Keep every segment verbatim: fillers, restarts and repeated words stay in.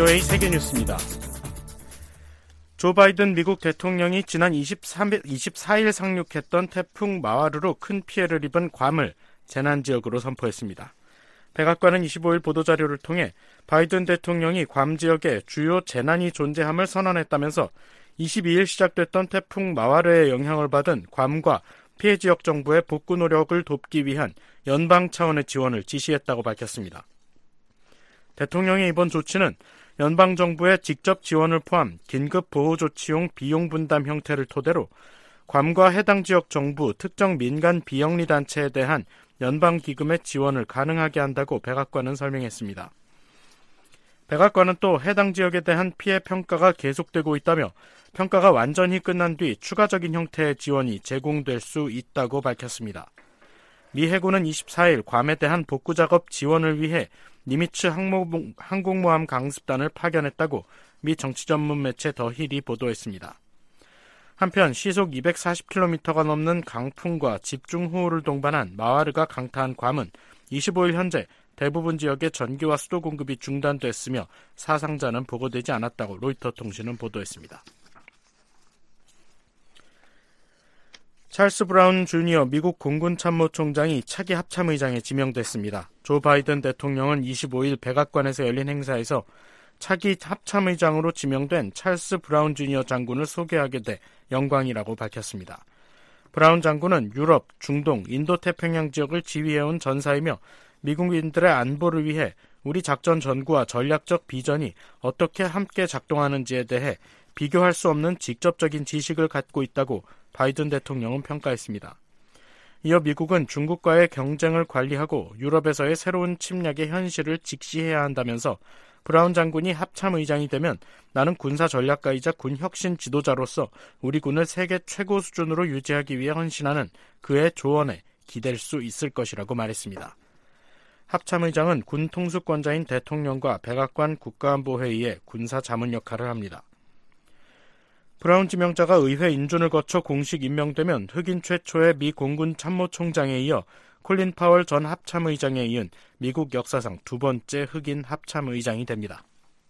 브이오에이 세계뉴스입니다. 조 바이든 미국 대통령이 지난 이십삼 일, 이십사 일 상륙했던 태풍 마와르로 큰 피해를 입은 괌을 재난지역으로 선포했습니다. 백악관은 이십오 일 보도자료를 통해 바이든 대통령이 괌 지역에 주요 재난이 존재함을 선언했다면서 이십이 일 시작됐던 태풍 마와르의 영향을 받은 괌과 피해 지역 정부의 복구 노력을 돕기 위한 연방 차원의 지원을 지시했다고 밝혔습니다. 대통령의 이번 조치는 연방정부의 직접 지원을 포함 긴급 보호조치용 비용 분담 형태를 토대로 괌과 해당 지역 정부, 특정 민간 비영리 단체에 대한 연방기금의 지원을 가능하게 한다고 백악관은 설명했습니다. 백악관은 또 해당 지역에 대한 피해 평가가 계속되고 있다며 평가가 완전히 끝난 뒤 추가적인 형태의 지원이 제공될 수 있다고 밝혔습니다. 미 해군은 이십사 일 괌에 대한 복구작업 지원을 위해 니미츠 항모, 항공모함 강습단을 파견했다고 미 정치 전문 매체 더 힐이 보도했습니다. 한편 시속 이백사십 킬로미터가 넘는 강풍과 집중호우를 동반한 마와르가 강타한 괌은 이십오 일 현재 대부분 지역의 전기와 수도 공급이 중단됐으며 사상자는 보고되지 않았다고 로이터 통신은 보도했습니다. 찰스 브라운 주니어 미국 공군 참모총장이 차기 합참의장에 지명됐습니다. 조 바이든 대통령은 이십오 일 백악관에서 열린 행사에서 차기 합참의장으로 지명된 찰스 브라운 주니어 장군을 소개하게 돼 영광이라고 밝혔습니다. 브라운 장군은 유럽, 중동, 인도태평양 지역을 지휘해온 전사이며 미국인들의 안보를 위해 우리 작전 전구와 전략적 비전이 어떻게 함께 작동하는지에 대해 비교할 수 없는 직접적인 지식을 갖고 있다고 바이든 대통령은 평가했습니다. 이어 미국은 중국과의 경쟁을 관리하고 유럽에서의 새로운 침략의 현실을 직시해야 한다면서 브라운 장군이 합참의장이 되면 나는 군사 전략가이자 군 혁신 지도자로서 우리 군을 세계 최고 수준으로 유지하기 위해 헌신하는 그의 조언에 기댈 수 있을 것이라고 말했습니다. 합참의장은 군 통수권자인 대통령과 백악관 국가안보회의의 군사 자문 역할을 합니다. 브라운 지명자가 의회 인준을 거쳐 공식 임명되면 흑인 최초의 미 공군 참모총장에 이어 콜린 파월 전 합참의장에 이은 미국 역사상 두 번째 흑인 합참의장이 됩니다.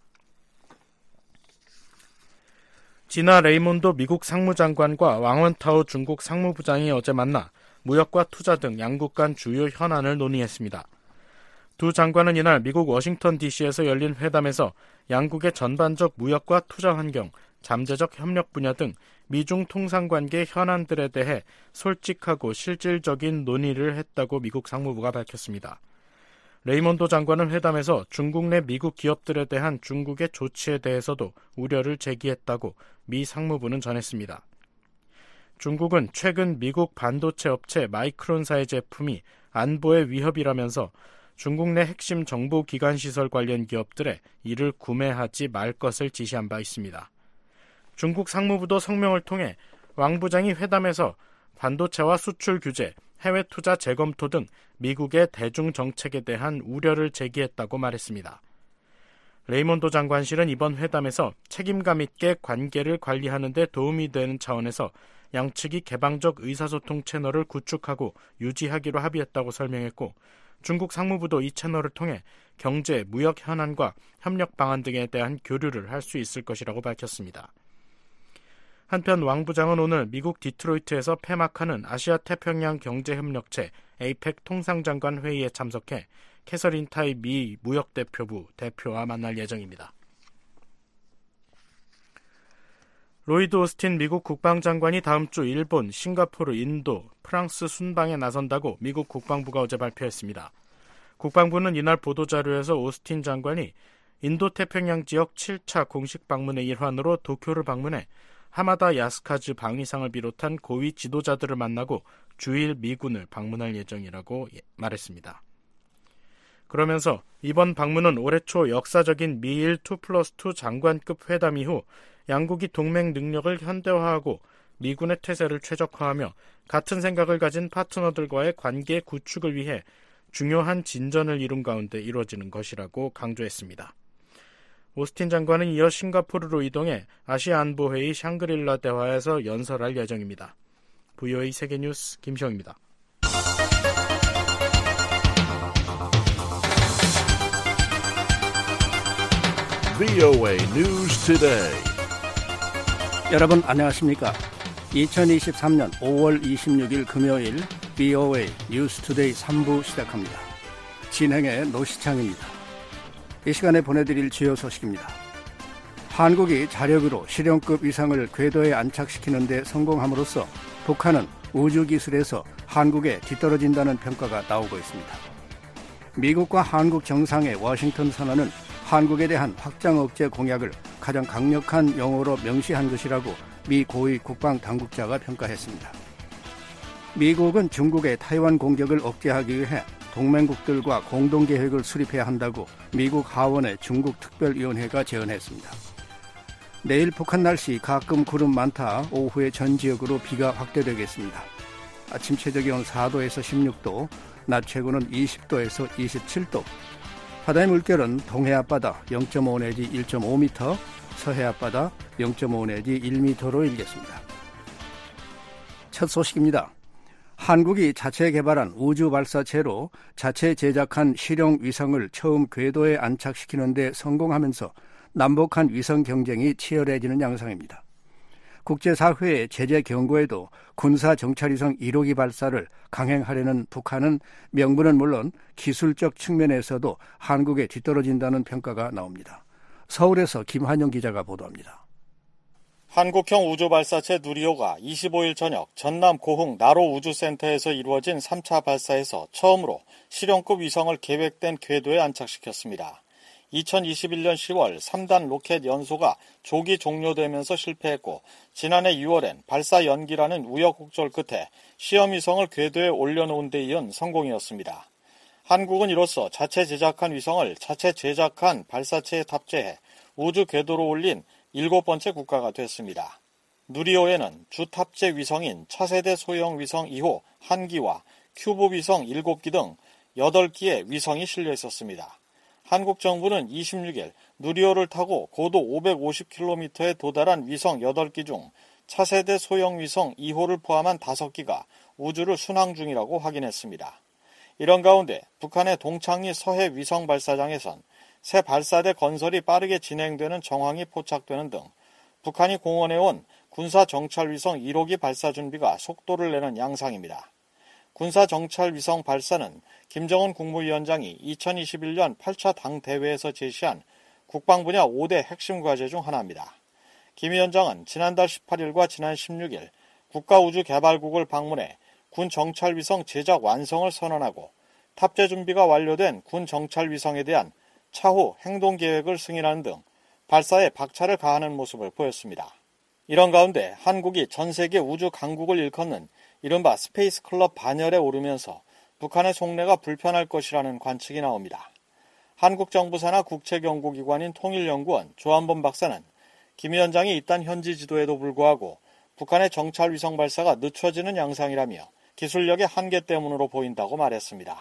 지나 레이몬도 미국 상무장관과 왕원타오 중국 상무부장이 어제 만나 무역과 투자 등 양국 간 주요 현안을 논의했습니다. 두 장관은 이날 미국 워싱턴 디씨에서 열린 회담에서 양국의 전반적 무역과 투자 환경, 잠재적 협력 분야 등 미중 통상관계 현안들에 대해 솔직하고 실질적인 논의를 했다고 미국 상무부가 밝혔습니다. 레이몬도 장관은 회담에서 중국 내 미국 기업들에 대한 중국의 조치에 대해서도 우려를 제기했다고 미 상무부는 전했습니다. 중국은 최근 미국 반도체 업체 마이크론사의 제품이 안보의 위협이라면서 중국 내 핵심 정보기관시설 관련 기업들에 이를 구매하지 말 것을 지시한 바 있습니다. 중국 상무부도 성명을 통해 왕 부장이 회담에서 반도체와 수출 규제, 해외 투자 재검토 등 미국의 대중 정책에 대한 우려를 제기했다고 말했습니다. 레이몬도 장관실은 이번 회담에서 책임감 있게 관계를 관리하는 데 도움이 되는 차원에서 양측이 개방적 의사소통 채널을 구축하고 유지하기로 합의했다고 설명했고, 중국 상무부도 이 채널을 통해 경제, 무역 현안과 협력 방안 등에 대한 교류를 할 수 있을 것이라고 밝혔습니다. 한편 왕 부장은 오늘 미국 디트로이트에서 폐막하는 아시아 태평양 경제협력체 에이펙 통상장관 회의에 참석해 캐서린 타이 미 무역대표부 대표와 만날 예정입니다. 로이드 오스틴 미국 국방장관이 다음 주 일본, 싱가포르, 인도, 프랑스 순방에 나선다고 미국 국방부가 어제 발표했습니다. 국방부는 이날 보도자료에서 오스틴 장관이 인도태평양 지역 칠 차 공식 방문의 일환으로 도쿄를 방문해 하마다 야스카즈 방위상을 비롯한 고위 지도자들을 만나고 주일 미군을 방문할 예정이라고 말했습니다. 그러면서 이번 방문은 올해 초 역사적인 미일 투 플러스 투 장관급 회담 이후 양국이 동맹 능력을 현대화하고 미군의 태세를 최적화하며 같은 생각을 가진 파트너들과의 관계 구축을 위해 중요한 진전을 이룬 가운데 이루어지는 것이라고 강조했습니다. 오스틴 장관은 이어 싱가포르로 이동해 아시아 안보회의 샹그릴라 대화에서 연설할 예정입니다. 브이오에이 세계뉴스 김시영입니다. 브이오에이 News Today. 여러분 안녕하십니까? 이천이십삼년 오월 이십육일 금요일 브이오에이 뉴스 투데이 삼 부 시작합니다. 진행의 노시창입니다. 이 시간에 보내드릴 주요 소식입니다. 한국이 자력으로 실용급 위성을 궤도에 안착시키는 데 성공함으로써 북한은 우주기술에서 한국에 뒤떨어진다는 평가가 나오고 있습니다. 미국과 한국 정상의 워싱턴 선언은 한국에 대한 확장 억제 공약을 가장 강력한 용어로 명시한 것이라고 미 고위 국방당국자가 평가했습니다. 미국은 중국의 타이완 공격을 억제하기 위해 동맹국들과 공동계획을 수립해야 한다고 미국 하원의 중국 특별위원회가 제언했습니다. 내일 북한 날씨 가끔 구름 많다. 오후에 전 지역으로 비가 확대되겠습니다. 아침 최저기온 사도에서 십육도, 낮 최고는 이십도에서 이십칠도. 바다의 물결은 동해 앞바다 영 점 오 내지 일 점 오 미터, 서해 앞바다 영 점 오 내지 일 미터로 일겠습니다. 첫 소식입니다. 한국이 자체 개발한 우주 발사체로 자체 제작한 실용 위성을 처음 궤도에 안착시키는 데 성공하면서 남북한 위성 경쟁이 치열해지는 양상입니다. 국제사회의 제재 경고에도 군사 정찰위성 일 호기 발사를 강행하려는 북한은 명분은 물론 기술적 측면에서도 한국에 뒤떨어진다는 평가가 나옵니다. 서울에서 김환영 기자가 보도합니다. 한국형 우주발사체 누리호가 이십오일 저녁 전남 고흥 나로 우주센터에서 이루어진 삼 차 발사에서 처음으로 실용급 위성을 계획된 궤도에 안착시켰습니다. 이천이십일년 시월 삼 단 로켓 연소가 조기 종료되면서 실패했고 지난해 유월엔 발사 연기라는 우여곡절 끝에 시험위성을 궤도에 올려놓은 데 이은 성공이었습니다. 한국은 이로써 자체 제작한 위성을 자체 제작한 발사체에 탑재해 우주 궤도로 올린 일곱 번째 국가가 됐습니다. 누리호에는 주 탑재 위성인 차세대 소형 위성 이 호 한 기와 큐브 위성 일곱 기 등 여덟 기의 위성이 실려 있었습니다. 한국 정부는 이십육일 누리호를 타고 고도 오백오십 킬로미터에 도달한 위성 여덟 기 중 차세대 소형 위성 이 호를 포함한 다섯 기가 우주를 순항 중이라고 확인했습니다. 이런 가운데 북한의 동창리 서해 위성 발사장에선 새 발사대 건설이 빠르게 진행되는 정황이 포착되는 등 북한이 공언해온 군사정찰위성 일 호기 발사 준비가 속도를 내는 양상입니다. 군사정찰위성 발사는 김정은 국무위원장이 이천이십일년 팔 차 당대회에서 제시한 국방분야 오 대 핵심 과제 중 하나입니다. 김 위원장은 지난달 십팔일과 지난 십육일 국가우주개발국을 방문해 군정찰위성 제작 완성을 선언하고 탑재 준비가 완료된 군정찰위성에 대한 차후 행동계획을 승인하는 등 발사에 박차를 가하는 모습을 보였습니다. 이런 가운데 한국이 전 세계 우주 강국을 일컫는 이른바 스페이스 클럽 반열에 오르면서 북한의 속내가 불편할 것이라는 관측이 나옵니다. 한국 정부 산하 국책연구기관인 통일연구원 조한범 박사는 김 위원장이 잇단 현지 지도에도 불구하고 북한의 정찰위성 발사가 늦춰지는 양상이라며 기술력의 한계 때문으로 보인다고 말했습니다.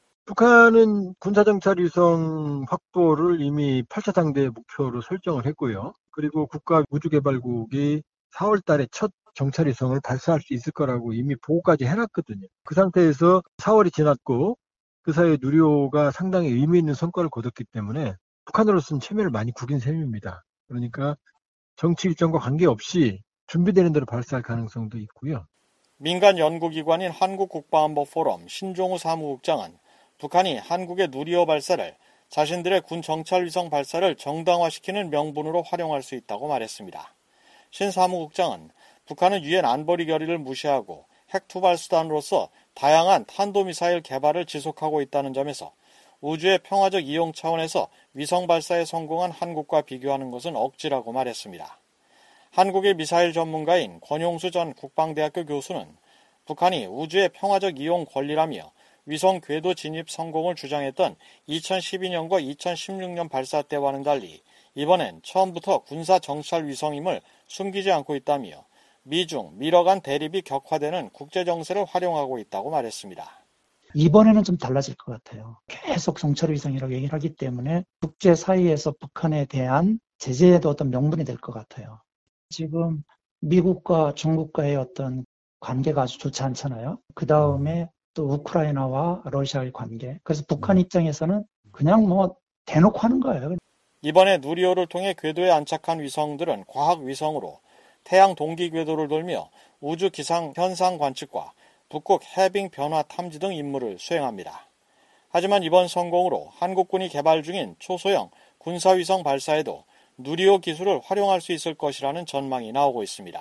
북한은 군사정찰위성 확보를 이미 팔 차 당대 목표로 설정을 했고요. 그리고 국가우주개발국이 사월 달에 첫 정찰위성을 발사할 수 있을 거라고 이미 보고까지 해놨거든요. 그 상태에서 사월이 지났고 그 사이에 누리호가 상당히 의미 있는 성과를 거뒀기 때문에 북한으로서는 체면을 많이 구긴 셈입니다. 그러니까 정치 일정과 관계없이 준비되는 대로 발사할 가능성도 있고요. 민간 연구기관인 한국국방안보포럼 신종우 사무국장은 북한이 한국의 누리호 발사를 자신들의 군 정찰위성 발사를 정당화시키는 명분으로 활용할 수 있다고 말했습니다. 신 사무국장은 북한은 유엔 안보리 결의를 무시하고 핵투발 수단으로서 다양한 탄도미사일 개발을 지속하고 있다는 점에서 우주의 평화적 이용 차원에서 위성 발사에 성공한 한국과 비교하는 것은 억지라고 말했습니다. 한국의 미사일 전문가인 권용수 전 국방대학교 교수는 북한이 우주의 평화적 이용 권리라며 위성 궤도 진입 성공을 주장했던 이천십이년과 이천십육년 발사 때와는 달리 이번엔 처음부터 군사 정찰 위성임을 숨기지 않고 있다며 미중, 미러 간 대립이 격화되는 국제정세를 활용하고 있다고 말했습니다. 이번에는 좀 달라질 것 같아요. 계속 정찰위성이라고 얘기를 하기 때문에 국제사회에서 북한에 대한 제재에도 어떤 명분이 될 것 같아요. 지금 미국과 중국과의 어떤 관계가 아주 좋지 않잖아요. 그 다음에 또 우크라이나와 러시아의 관계. 그래서 북한 입장에서는 그냥 뭐 대놓고 하는 거예요. 이번에 누리호를 통해 궤도에 안착한 위성들은 과학위성으로 태양 동기 궤도를 돌며 우주 기상 현상 관측과 북극 해빙 변화 탐지 등 임무를 수행합니다. 하지만 이번 성공으로 한국군이 개발 중인 초소형 군사위성 발사에도 누리호 기술을 활용할 수 있을 것이라는 전망이 나오고 있습니다.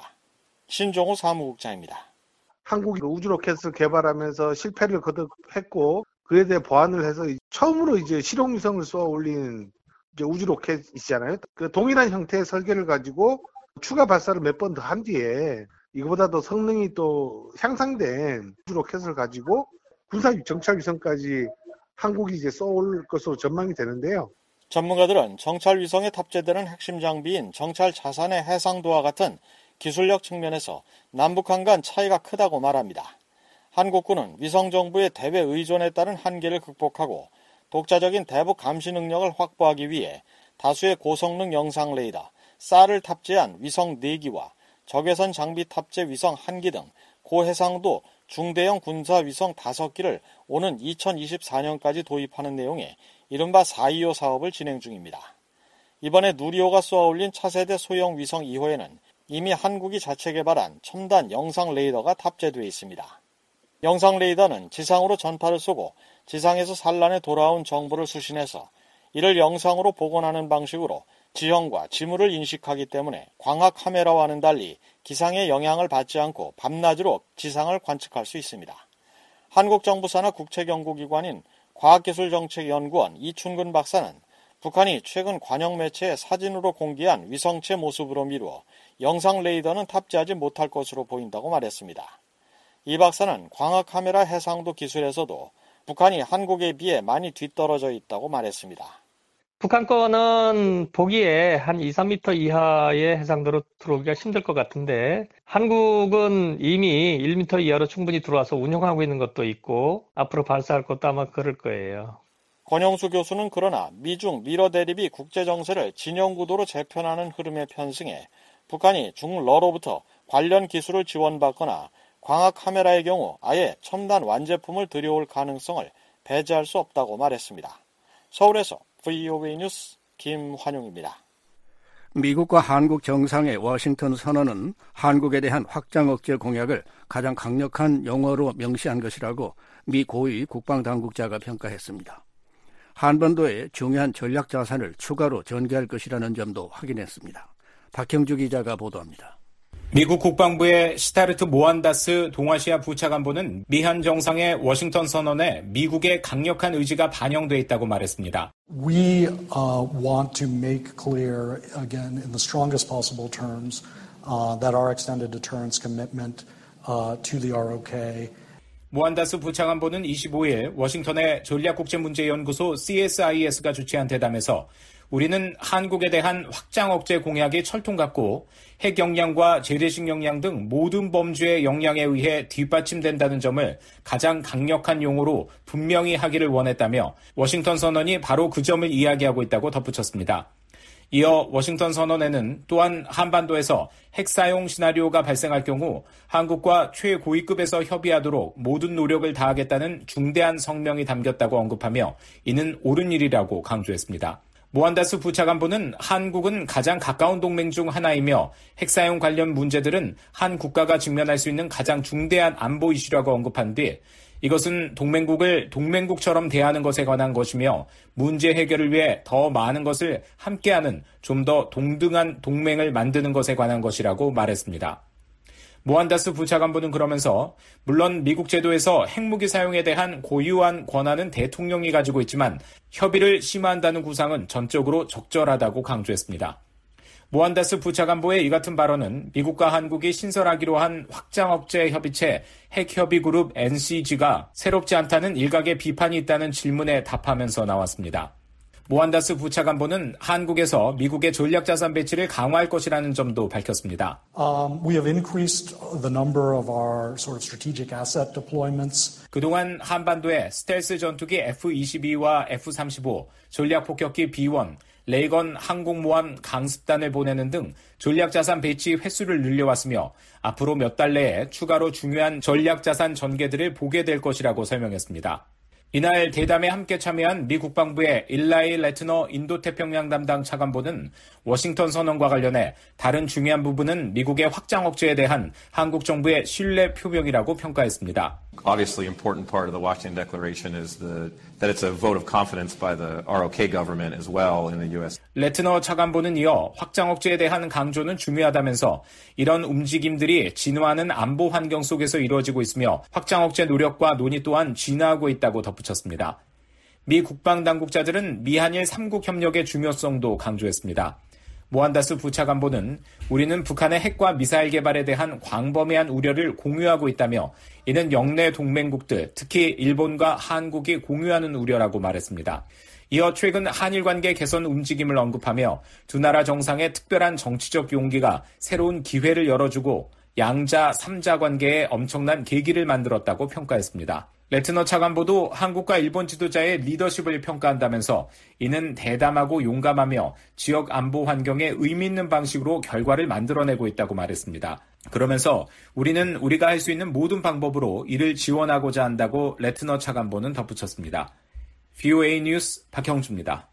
신종우 사무국장입니다. 한국이 우주로켓을 개발하면서 실패를 거듭했고 그에 대해 보완을 해서 처음으로 이제 실용위성을 쏘아 올린 이제 우주로켓이잖아요. 그 동일한 형태의 설계를 가지고 추가 발사를 몇 번 더 한 뒤에 이거보다 더 성능이 또 향상된 우주로켓을 가지고 군사 정찰위성까지 한국이 이제 쏘올 것으로 전망이 되는데요. 전문가들은 정찰위성에 탑재되는 핵심 장비인 정찰 자산의 해상도와 같은 기술력 측면에서 남북한 간 차이가 크다고 말합니다. 한국군은 위성정보의 대외 의존에 따른 한계를 극복하고 독자적인 대북 감시 능력을 확보하기 위해 다수의 고성능 영상 레이더, 쌀을 탑재한 위성 네 기와 적외선 장비 탑재 위성 한 기 등 고해상도 중대형 군사 위성 다섯 기를 오는 이천이십사 년까지 도입하는 내용의 이른바 사이오 사업을 진행 중입니다. 이번에 누리호가 쏘아올린 차세대 소형 위성 이 호에는 이미 한국이 자체 개발한 첨단 영상 레이더가 탑재되어 있습니다. 영상 레이더는 지상으로 전파를 쏘고 지상에서 산란해 돌아온 정보를 수신해서 이를 영상으로 복원하는 방식으로 지형과 지물을 인식하기 때문에 광학 카메라와는 달리 기상의 영향을 받지 않고 밤낮으로 지상을 관측할 수 있습니다. 한국 정부 산하 국책연구기관인 과학기술정책연구원 이춘근 박사는 북한이 최근 관영 매체에 사진으로 공개한 위성체 모습으로 미루어 영상 레이더는 탑재하지 못할 것으로 보인다고 말했습니다. 이 박사는 광학 카메라 해상도 기술에서도 북한이 한국에 비해 많이 뒤떨어져 있다고 말했습니다. 북한 거는 보기에 한 이, 삼 미터 이하의 해상도로 들어오기가 힘들 것 같은데 한국은 이미 일 미터 이하로 충분히 들어와서 운영하고 있는 것도 있고 앞으로 발사할 것도 아마 그럴 거예요. 권영수 교수는 그러나 미중 미러 대립이 국제정세를 진영구도로 재편하는 흐름에 편승해 북한이 중러로부터 관련 기술을 지원받거나 광학 카메라의 경우 아예 첨단 완제품을 들여올 가능성을 배제할 수 없다고 말했습니다. 서울에서 브이오에이 뉴스 김환용입니다. 미국과 한국 정상의 워싱턴 선언은 한국에 대한 확장 억제 공약을 가장 강력한 용어로 명시한 것이라고 미 고위 국방당국자가 평가했습니다. 한반도에 중요한 전략 자산을 추가로 전개할 것이라는 점도 확인했습니다. 박형주 기자가 보도합니다. 미국 국방부의 시타르트 모한다스 동아시아 부차관보는 미한 정상의 워싱턴 선언에 미국의 강력한 의지가 반영돼 있다고 말했습니다. We uh, want to make clear, again, in the strongest possible terms, uh, that our extended deterrence commitment uh, to the 알 오 케이. 모한다스 부차관보는 이십오 일 워싱턴의 전략국제문제연구소 씨 에스 아이 에스가 주최한 대담에서 우리는 한국에 대한 확장 억제 공약이 철통 같고 핵 역량과 재래식 역량 등 모든 범주의 역량에 의해 뒷받침된다는 점을 가장 강력한 용어로 분명히 하기를 원했다며 워싱턴 선언이 바로 그 점을 이야기하고 있다고 덧붙였습니다. 이어 워싱턴 선언에는 또한 한반도에서 핵 사용 시나리오가 발생할 경우 한국과 최고위급에서 협의하도록 모든 노력을 다하겠다는 중대한 성명이 담겼다고 언급하며 이는 옳은 일이라고 강조했습니다. 모한다스 부차관보는 한국은 가장 가까운 동맹 중 하나이며 핵사용 관련 문제들은 한 국가가 직면할 수 있는 가장 중대한 안보 이슈라고 언급한 뒤 이것은 동맹국을 동맹국처럼 대하는 것에 관한 것이며 문제 해결을 위해 더 많은 것을 함께하는 좀 더 동등한 동맹을 만드는 것에 관한 것이라고 말했습니다. 모한다스 부차관보는 그러면서 물론 미국 제도에서 핵무기 사용에 대한 고유한 권한은 대통령이 가지고 있지만 협의를 심화한다는 구상은 전적으로 적절하다고 강조했습니다. 모한다스 부차관보의 이 같은 발언은 미국과 한국이 신설하기로 한 확장 억제 협의체 핵협의그룹 엔 씨 지가 새롭지 않다는 일각의 비판이 있다는 질문에 답하면서 나왔습니다. 모한다스 부차관보는 한국에서 미국의 전략자산 배치를 강화할 것이라는 점도 밝혔습니다. Um, we have increased the number of our sort of strategic asset deployments. 그동안 한반도에 스텔스 전투기 에프 이십이와 에프 삼십오, 전략폭격기 비 원, 레이건 항공모함 강습단을 보내는 등 전략자산 배치 횟수를 늘려왔으며 앞으로 몇 달 내에 추가로 중요한 전략자산 전개들을 보게 될 것이라고 설명했습니다. 이날 대담에 함께 참여한 미 국방부의 일라이 레트너 인도태평양 담당 차관보는 워싱턴 선언과 관련해 다른 중요한 부분은 미국의 확장 억제에 대한 한국 정부의 신뢰 표명이라고 평가했습니다. Obviously, important part of the Washington Declaration is the, that it's a vote of confidence by the 알 오 케이 government as well in the 유 에스. 레트너 차관보는 이어 확장 억제에 대한 강조는 중요하다면서 이런 움직임들이 진화하는 안보 환경 속에서 이루어지고 있으며 확장 억제 노력과 논의 또한 진화하고 있다고 덧붙였습니다. 미 국방 당국자들은 미한일 삼국 협력의 중요성도 강조했습니다. 모한다스 부차관보는 우리는 북한의 핵과 미사일 개발에 대한 광범위한 우려를 공유하고 있다며 이는 영내 동맹국들, 특히 일본과 한국이 공유하는 우려라고 말했습니다. 이어 최근 한일 관계 개선 움직임을 언급하며 두 나라 정상의 특별한 정치적 용기가 새로운 기회를 열어주고 양자, 삼자 관계에 엄청난 계기를 만들었다고 평가했습니다. 레트너 차관보도 한국과 일본 지도자의 리더십을 평가한다면서 이는 대담하고 용감하며 지역 안보 환경에 의미 있는 방식으로 결과를 만들어내고 있다고 말했습니다. 그러면서 우리는 우리가 할 수 있는 모든 방법으로 이를 지원하고자 한다고 레트너 차관보는 덧붙였습니다. 브이오에이 뉴스 박형주입니다.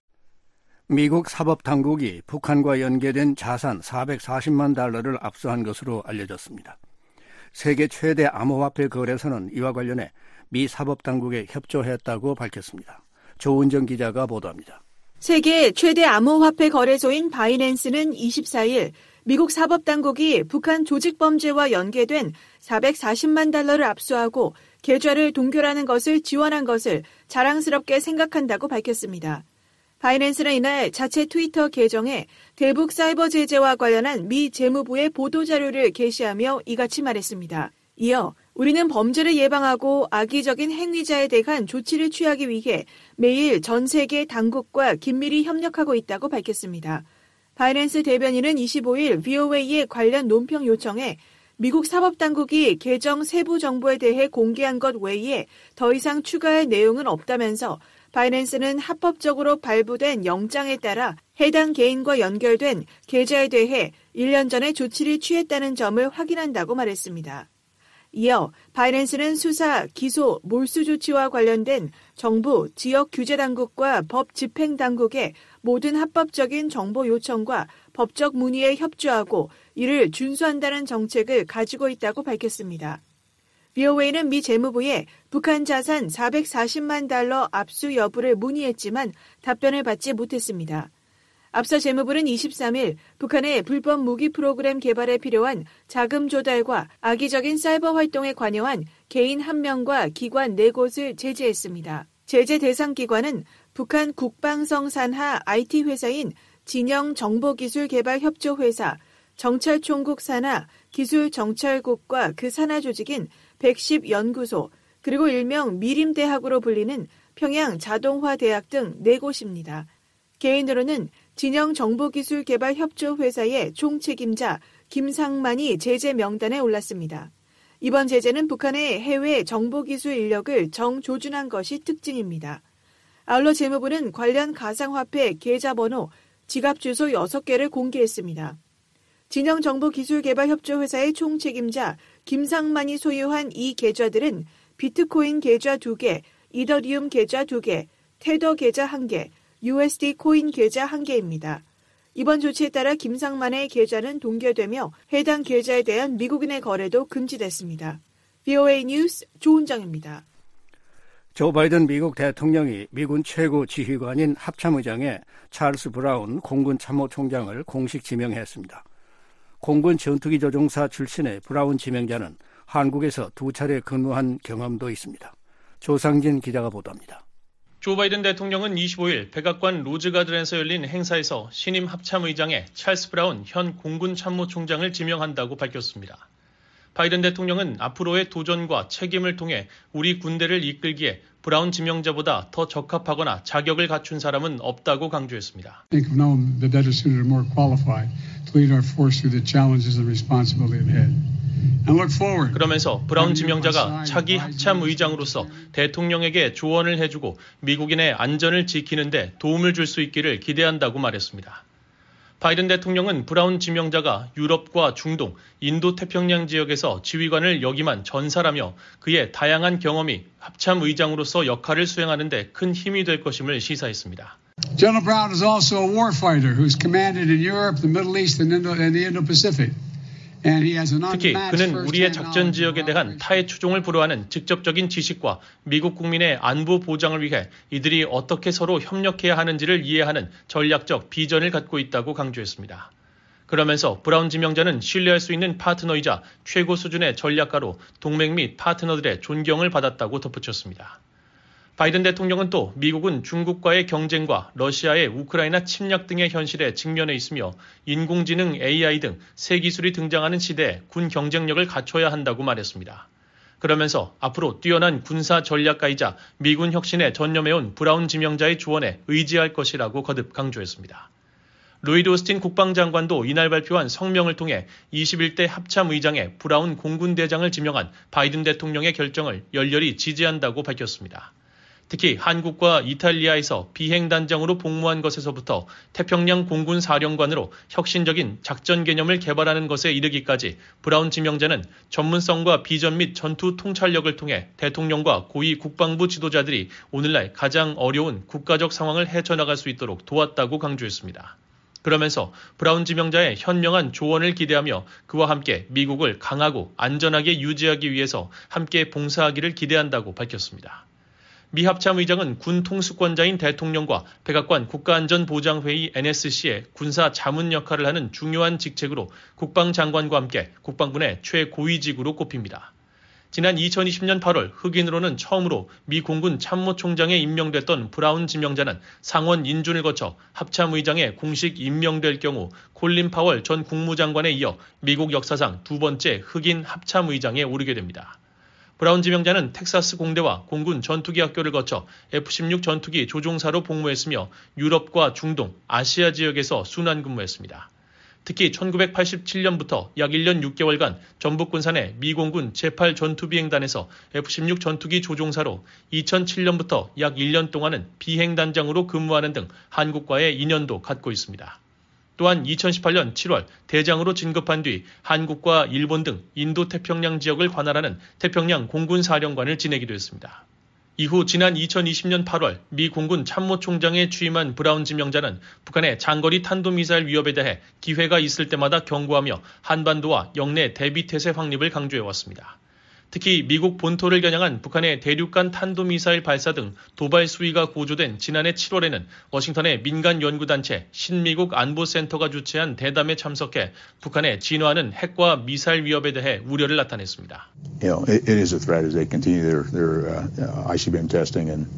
미국 사법당국이 북한과 연계된 자산 사백사십만 달러를 압수한 것으로 알려졌습니다. 세계 최대 암호화폐 거래소는 이와 관련해 미 사법당국에 협조했다고 밝혔습니다. 조은정 기자가 보도합니다. 세계 최대 암호화폐 거래소인 바이낸스는 이십사일 미국 사법당국이 북한 조직범죄와 연계된 사백사십만 달러를 압수하고 계좌를 동결하는 것을 지원한 것을 자랑스럽게 생각한다고 밝혔습니다. 바이낸스는 이날 자체 트위터 계정에 대북 사이버 제재와 관련한 미 재무부의 보도자료를 게시하며 이같이 말했습니다. 이어 우리는 범죄를 예방하고 악의적인 행위자에 대한 조치를 취하기 위해 매일 전 세계 당국과 긴밀히 협력하고 있다고 밝혔습니다. 바이낸스 대변인은 이십오일 브이오에이의 관련 논평 요청에 미국 사법당국이 계정 세부 정보에 대해 공개한 것 외에 더 이상 추가할 내용은 없다면서 바이낸스는 합법적으로 발부된 영장에 따라 해당 개인과 연결된 계좌에 대해 일 년 전에 조치를 취했다는 점을 확인한다고 말했습니다. 이어 바이낸스는 수사, 기소, 몰수 조치와 관련된 정부, 지역 규제 당국과 법 집행 당국의 모든 합법적인 정보 요청과 법적 문의에 협조하고 이를 준수한다는 정책을 가지고 있다고 밝혔습니다. 브이오에이는 미 재무부에 북한 자산 사백사십만 달러 압수 여부를 문의했지만 답변을 받지 못했습니다. 앞서 재무부는 이십삼일 북한의 불법 무기 프로그램 개발에 필요한 자금 조달과 악의적인 사이버 활동에 관여한 개인 한 명과 기관 네 곳을 제재했습니다. 제재 대상 기관은 북한 국방성 산하 아이티 회사인 진영정보기술개발협조회사, 정찰총국 산하 기술정찰국과 그 산하 조직인 백십 연구소, 그리고 일명 미림대학으로 불리는 평양 자동화대학 등 네 곳입니다. 개인으로는 진영정보기술개발협조회사의 총책임자 김상만이 제재 명단에 올랐습니다. 이번 제재는 북한의 해외 정보기술 인력을 정조준한 것이 특징입니다. 아울러 재무부는 관련 가상화폐 계좌번호, 지갑주소 여섯 개를 공개했습니다. 진영정보기술개발협조회사의 총책임자 김상만이 소유한 이 계좌들은 비트코인 계좌 두 개, 이더리움 계좌 두 개, 테더 계좌 한 개, 유에스디 코인 계좌 한 개입니다. 이번 조치에 따라 김상만의 계좌는 동결되며 해당 계좌에 대한 미국인의 거래도 금지됐습니다. 브이오에이 뉴스 조은정입니다. 조 바이든 미국 대통령이 미군 최고 지휘관인 합참의장에 찰스 브라운 공군 참모총장을 공식 지명했습니다. 공군 전투기 조종사 출신의 브라운 지명자는 한국에서 두 차례 근무한 경험도 있습니다. 조상진 기자가 보도합니다. 조 바이든 대통령은 이십오일 백악관 로즈가든에서 열린 행사에서 신임 합참의장에 찰스 브라운 현 공군 참모총장을 지명한다고 밝혔습니다. 바이든 대통령은 앞으로의 도전과 책임을 통해 우리 군대를 이끌기에 브라운 지명자보다 더 적합하거나 자격을 갖춘 사람은 없다고 강조했습니다. I think no better suited or more qualified to lead our force through the challenges and responsibility ahead. 그러면서 브라운 지명자가 차기 합참의장으로서 대통령에게 조언을 해주고 미국인의 안전을 지키는 데 도움을 줄 수 있기를 기대한다고 말했습니다. 바이든 대통령은 브라운 지명자가 유럽과 중동, 인도 태평양 지역에서 지휘관을 역임한 전사라며 그의 다양한 경험이 합참 의장으로서 역할을 수행하는 데 큰 힘이 될 것임을 시사했습니다. General Brown is also a warfighter who's commanded in Europe, the Middle East, and, Indo- and the Indo-Pacific. 특히 그는 우리의 작전 지역에 대한 타의 추종을 불허하는 직접적인 지식과 미국 국민의 안보 보장을 위해 이들이 어떻게 서로 협력해야 하는지를 이해하는 전략적 비전을 갖고 있다고 강조했습니다. 그러면서 브라운 지명자는 신뢰할 수 있는 파트너이자 최고 수준의 전략가로 동맹 및 파트너들의 존경을 받았다고 덧붙였습니다. 바이든 대통령은 또 미국은 중국과의 경쟁과 러시아의 우크라이나 침략 등의 현실에 직면해 있으며 인공지능 에이아이 등 새 기술이 등장하는 시대에 군 경쟁력을 갖춰야 한다고 말했습니다. 그러면서 앞으로 뛰어난 군사 전략가이자 미군 혁신에 전념해온 브라운 지명자의 조언에 의지할 것이라고 거듭 강조했습니다. 로이드 오스틴 국방장관도 이날 발표한 성명을 통해 이십일 대 합참의장에 브라운 공군대장을 지명한 바이든 대통령의 결정을 열렬히 지지한다고 밝혔습니다. 특히 한국과 이탈리아에서 비행단장으로 복무한 것에서부터 태평양 공군 사령관으로 혁신적인 작전 개념을 개발하는 것에 이르기까지 브라운 지명자는 전문성과 비전 및 전투 통찰력을 통해 대통령과 고위 국방부 지도자들이 오늘날 가장 어려운 국가적 상황을 헤쳐나갈 수 있도록 도왔다고 강조했습니다. 그러면서 브라운 지명자의 현명한 조언을 기대하며 그와 함께 미국을 강하고 안전하게 유지하기 위해서 함께 봉사하기를 기대한다고 밝혔습니다. 미 합참의장은 군 통수권자인 대통령과 백악관 국가안전보장회의 엔에스씨의 군사 자문 역할을 하는 중요한 직책으로 국방장관과 함께 국방부의 최고위직으로 꼽힙니다. 지난 이천이십 년 팔월 흑인으로는 처음으로 미 공군 참모총장에 임명됐던 브라운 지명자는 상원 인준을 거쳐 합참의장에 공식 임명될 경우 콜린 파월 전 국무장관에 이어 미국 역사상 두 번째 흑인 합참의장에 오르게 됩니다. 브라운 지명자는 텍사스 공대와 공군 전투기 학교를 거쳐 에프 십육 전투기 조종사로 복무했으며 유럽과 중동, 아시아 지역에서 순환 근무했습니다. 특히 천구백팔십칠 년부터 약 일 년 육 개월간 전북군산의 미 공군 제팔 전투비행단에서 에프 십육 전투기 조종사로 이천칠 년부터 약 일 년 동안은 비행단장으로 근무하는 등 한국과의 인연도 갖고 있습니다. 또한 이천십팔 년 칠월 대장으로 진급한 뒤 한국과 일본 등 인도태평양 지역을 관할하는 태평양 공군사령관을 지내기도 했습니다. 이후 지난 이천이십 년 팔월 미 공군 참모총장에 취임한 브라운 지명자는 북한의 장거리 탄도미사일 위협에 대해 기회가 있을 때마다 경고하며 한반도와 영내 대비태세 확립을 강조해왔습니다. 특히 미국 본토를 겨냥한 북한의 대륙간 탄도미사일 발사 등 도발 수위가 고조된 지난해 칠월에는 워싱턴의 민간 연구단체 신미국 안보센터가 주최한 대담에 참석해 북한의 진화하는 핵과 미사일 위협에 대해 우려를 나타냈습니다. You know, it, it is a threat as they continue their, their uh, 아이씨비엠 testing and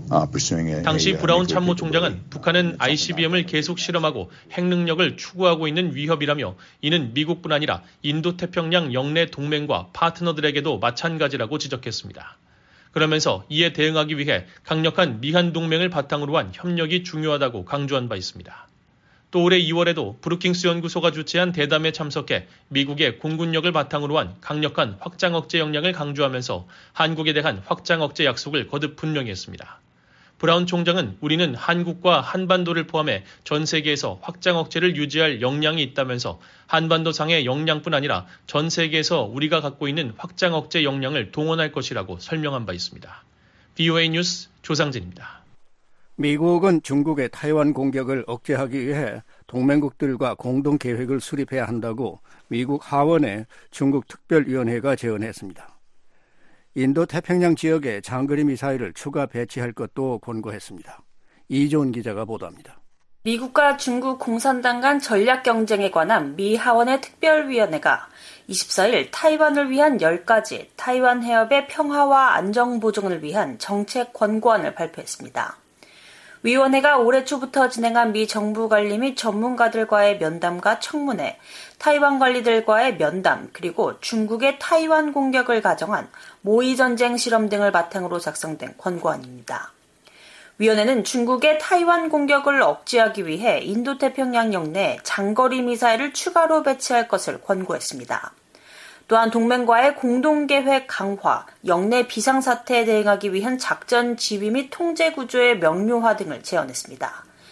당시 브라운 참모총장은 북한은 아이씨비엠을 계속 실험하고 핵 능력을 추구하고 있는 위협이라며 이는 미국뿐 아니라 인도태평양 영내 동맹과 파트너들에게도 마찬가지라고 지적했습니다. 그러면서 이에 대응하기 위해 강력한 미한 동맹을 바탕으로 한 협력이 중요하다고 강조한 바 있습니다. 또 올해 이월에도 브루킹스 연구소가 주최한 대담에 참석해 미국의 공군력을 바탕으로 한 강력한 확장 억제 역량을 강조하면서 한국에 대한 확장 억제 약속을 거듭 분명히 했습니다. 브라운 총장은 우리는 한국과 한반도를 포함해 전 세계에서 확장 억제를 유지할 역량이 있다면서 한반도상의 역량뿐 아니라 전 세계에서 우리가 갖고 있는 확장 억제 역량을 동원할 것이라고 설명한 바 있습니다. 브이오에이 뉴스 조상진입니다. 미국은 중국의 타이완 공격을 억제하기 위해 동맹국들과 공동 계획을 수립해야 한다고 미국 하원의 중국 특별위원회가 제언했습니다. 인도 태평양 지역에 장거리 미사일을 추가 배치할 것도 권고했습니다. 이조은 기자가 보도합니다. 미국과 중국 공산당 간 전략 경쟁에 관한 미 하원의 특별위원회가 이십사 일 타이완을 위한 열 가지 타이완 해협의 평화와 안정 보존을 위한 정책 권고안을 발표했습니다. 위원회가 올해 초부터 진행한 미 정부 관리 및 전문가들과의 면담과 청문회, 타이완 관리들과의 면담, 그리고 중국의 타이완 공격을 가정한 모의전쟁 실험 등을 바탕으로 작성된 권고안입니다. 위원회는 중국의 타이완 공격을 억제하기 위해 인도태평양 영내에 장거리 미사일을 추가로 배치할 것을 권고했습니다. 또한 동맹과의 공동계획 강화, 영내 비상사태에 대응하기 위한 작전 지휘 및 통제 구조의 명료화 등을 제언했습니다.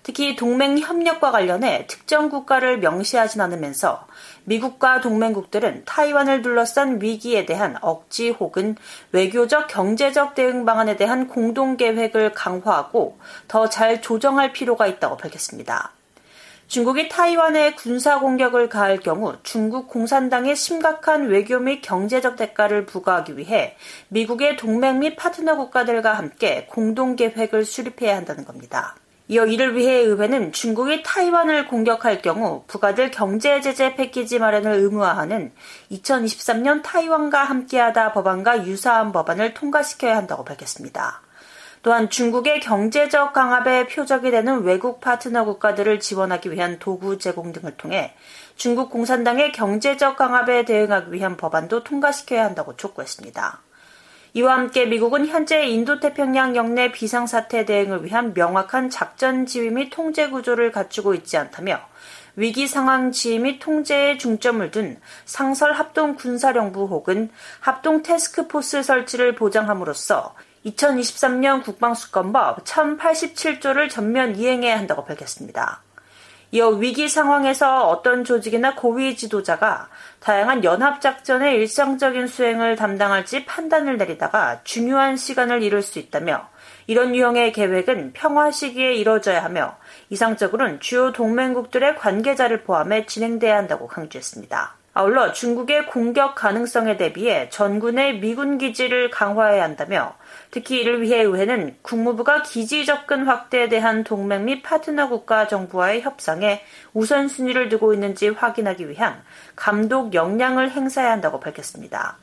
특히 동맹 협력과 관련해 특정 국가를 명시하진 않으면서 미국과 동맹국들은 타이완을 둘러싼 위기에 대한 억지 혹은 외교적 경제적 대응 방안에 대한 공동 계획을 강화하고 더 잘 조정할 필요가 있다고 밝혔습니다. 중국이 타이완에 군사 공격을 가할 경우 중국 공산당에 심각한 외교 및 경제적 대가를 부과하기 위해 미국의 동맹 및 파트너 국가들과 함께 공동 계획을 수립해야 한다는 겁니다. 이어 이를 위해 의회는 중국이 타이완을 공격할 경우 부과될 경제 제재 패키지 마련을 의무화하는 이천이십삼 년 타이완과 함께하다 법안과 유사한 법안을 통과시켜야 한다고 밝혔습니다. 또한 중국의 경제적 강압의 표적이 되는 외국 파트너 국가들을 지원하기 위한 도구 제공 등을 통해 중국 공산당의 경제적 강압에 대응하기 위한 법안도 통과시켜야 한다고 촉구했습니다. 이와 함께 미국은 현재 인도태평양 영내 비상사태 대응을 위한 명확한 작전 지휘 및 통제 구조를 갖추고 있지 않다며 위기 상황 지휘 및 통제에 중점을 둔 상설 합동 군사령부 혹은 합동 태스크포스 설치를 보장함으로써 이천이십삼 년 국방수권법 천팔십칠 조를 전면 이행해야 한다고 밝혔습니다. 이어 위기 상황에서 어떤 조직이나 고위 지도자가 다양한 연합작전의 일상적인 수행을 담당할지 판단을 내리다가 중요한 시간을 잃을 수 있다며 이런 유형의 계획은 평화 시기에 이뤄져야 하며 이상적으로는 주요 동맹국들의 관계자를 포함해 진행돼야 한다고 강조했습니다. 아울러 중국의 공격 가능성에 대비해 전군의 미군 기지를 강화해야 한다며 특히 이를 위해 의회는 국무부가 기지 접근 확대에 대한 동맹 및 파트너 국가 정부와의 협상에 우선순위를 두고 있는지 확인하기 위한 감독 역량을 행사해야 한다고 밝혔습니다.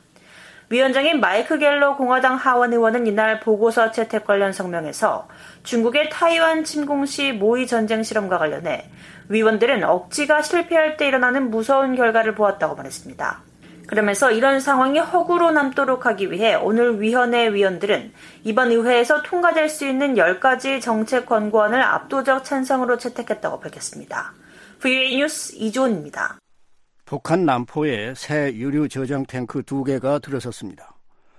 위원장인 마이크 갤러 공화당 하원 의원은 이날 보고서 채택 관련 성명에서 중국의 타이완 침공 시 모의 전쟁 실험과 관련해 위원들은 억지가 실패할 때 일어나는 무서운 결과를 보았다고 말했습니다. 그러면서 이런 상황이 허구로 남도록 하기 위해 오늘 위원회 위원들은 이번 의회에서 통과될 수 있는 열 가지 정책 권고안을 압도적 찬성으로 채택했다고 밝혔습니다. 브이오에이 뉴스 이조은입니다. 북한 남포에 새 유류 저장 탱크 두 개가 들어섰습니다.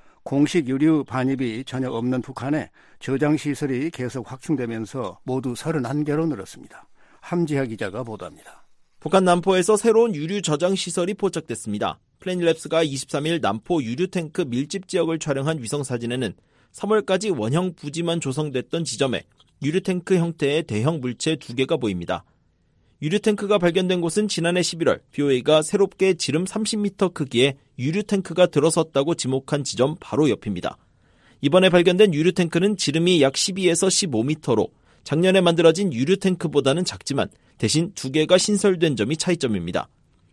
공식 유류 반입이 전혀 없는 북한에 저장 시설이 계속 확충되면서 모두 서른한 개로 늘었습니다. 함지하 기자가 보도합니다. 북한 남포에서 새로운 유류 저장 시설이 포착됐습니다. 플래닛랩스가 이십삼 일 남포 유류 탱크 밀집 지역을 촬영한 위성 사진에는 삼월까지 원형 부지만 조성됐던 지점에 유류 탱크 형태의 대형 물체 두 개가 보입니다. 유류 탱크가 발견된 곳은 지난해 십일월 비오에이가 새롭게 지름 삼십 미터 크기의 유류 탱크가 들어섰다고 지목한 지점 바로 옆입니다. 이번에 발견된 유류 탱크는 지름이 약 십이에서 십오 미터로 작년에 만들어진 유류 탱크보다는 작지만 대신 두 개가 신설된 점이 차이점입니다.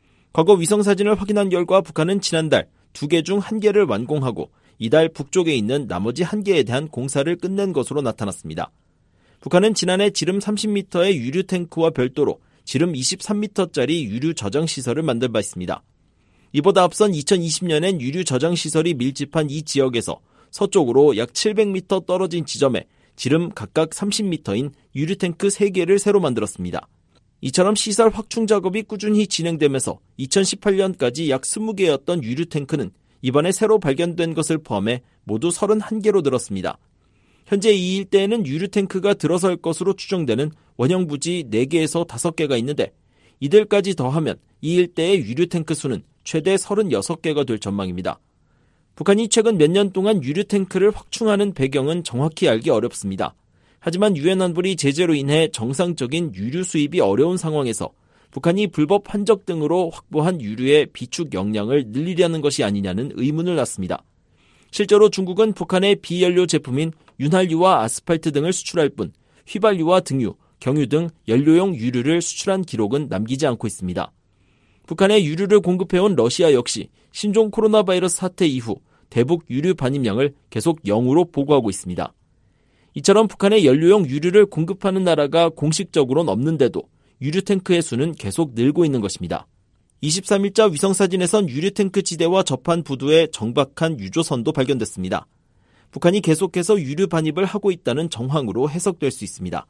과거 위성 사진을 확인한 결과 북한은 지난달 두 개 중 한 개를 완공하고 이달 북쪽에 있는 나머지 한 개에 대한 공사를 끝낸 것으로 나타났습니다. 북한은 지난해 지름 삼십 미터의 유류 탱크와 별도로 지름 이십삼 미터짜리 유류 저장 시설을 만들 바 있습니다. 이보다 앞선 이천이십 년엔 유류 저장 시설이 밀집한 이 지역에서 서쪽으로 약 칠백 미터 떨어진 지점에 지름 각각 삼십 미터인 유류 탱크 세 개를 새로 만들었습니다. 이처럼 시설 확충 작업이 꾸준히 진행되면서 이천십팔 년까지 약 이십 개였던 유류 탱크는 이번에 새로 발견된 것을 포함해 모두 서른한 개로 늘었습니다. 현재 이 일대에는 유류 탱크가 들어설 것으로 추정되는 원형 부지 네 개에서 다섯 개가 있는데 이들까지 더하면 이 일대의 유류 탱크 수는 최대 서른여섯 개가 될 전망입니다. 북한이 최근 몇 년 동안 유류 탱크를 확충하는 배경은 정확히 알기 어렵습니다. 하지만 유엔 안보리 제재로 인해 정상적인 유류 수입이 어려운 상황에서 북한이 불법 환적 등으로 확보한 유류의 비축 역량을 늘리려는 것이 아니냐는 의문을 낳습니다. 실제로 중국은 북한의 비연료 제품인 윤활유와 아스팔트 등을 수출할 뿐 휘발유와 등유, 경유 등 연료용 유류를 수출한 기록은 남기지 않고 있습니다. 북한에 유류를 공급해온 러시아 역시 신종 코로나 바이러스 사태 이후 대북 유류 반입량을 계속 영으로 보고하고 있습니다. 이처럼 북한에 연료용 유류를 공급하는 나라가 공식적으로는 없는데도 유류 탱크의 수는 계속 늘고 있는 것입니다. 이십삼 일자 위성사진에선 유류 탱크 지대와 접한 부두에 정박한 유조선도 발견됐습니다. 북한이 계속해서 유류 반입을 하고 있다는 정황으로 해석될 수 있습니다.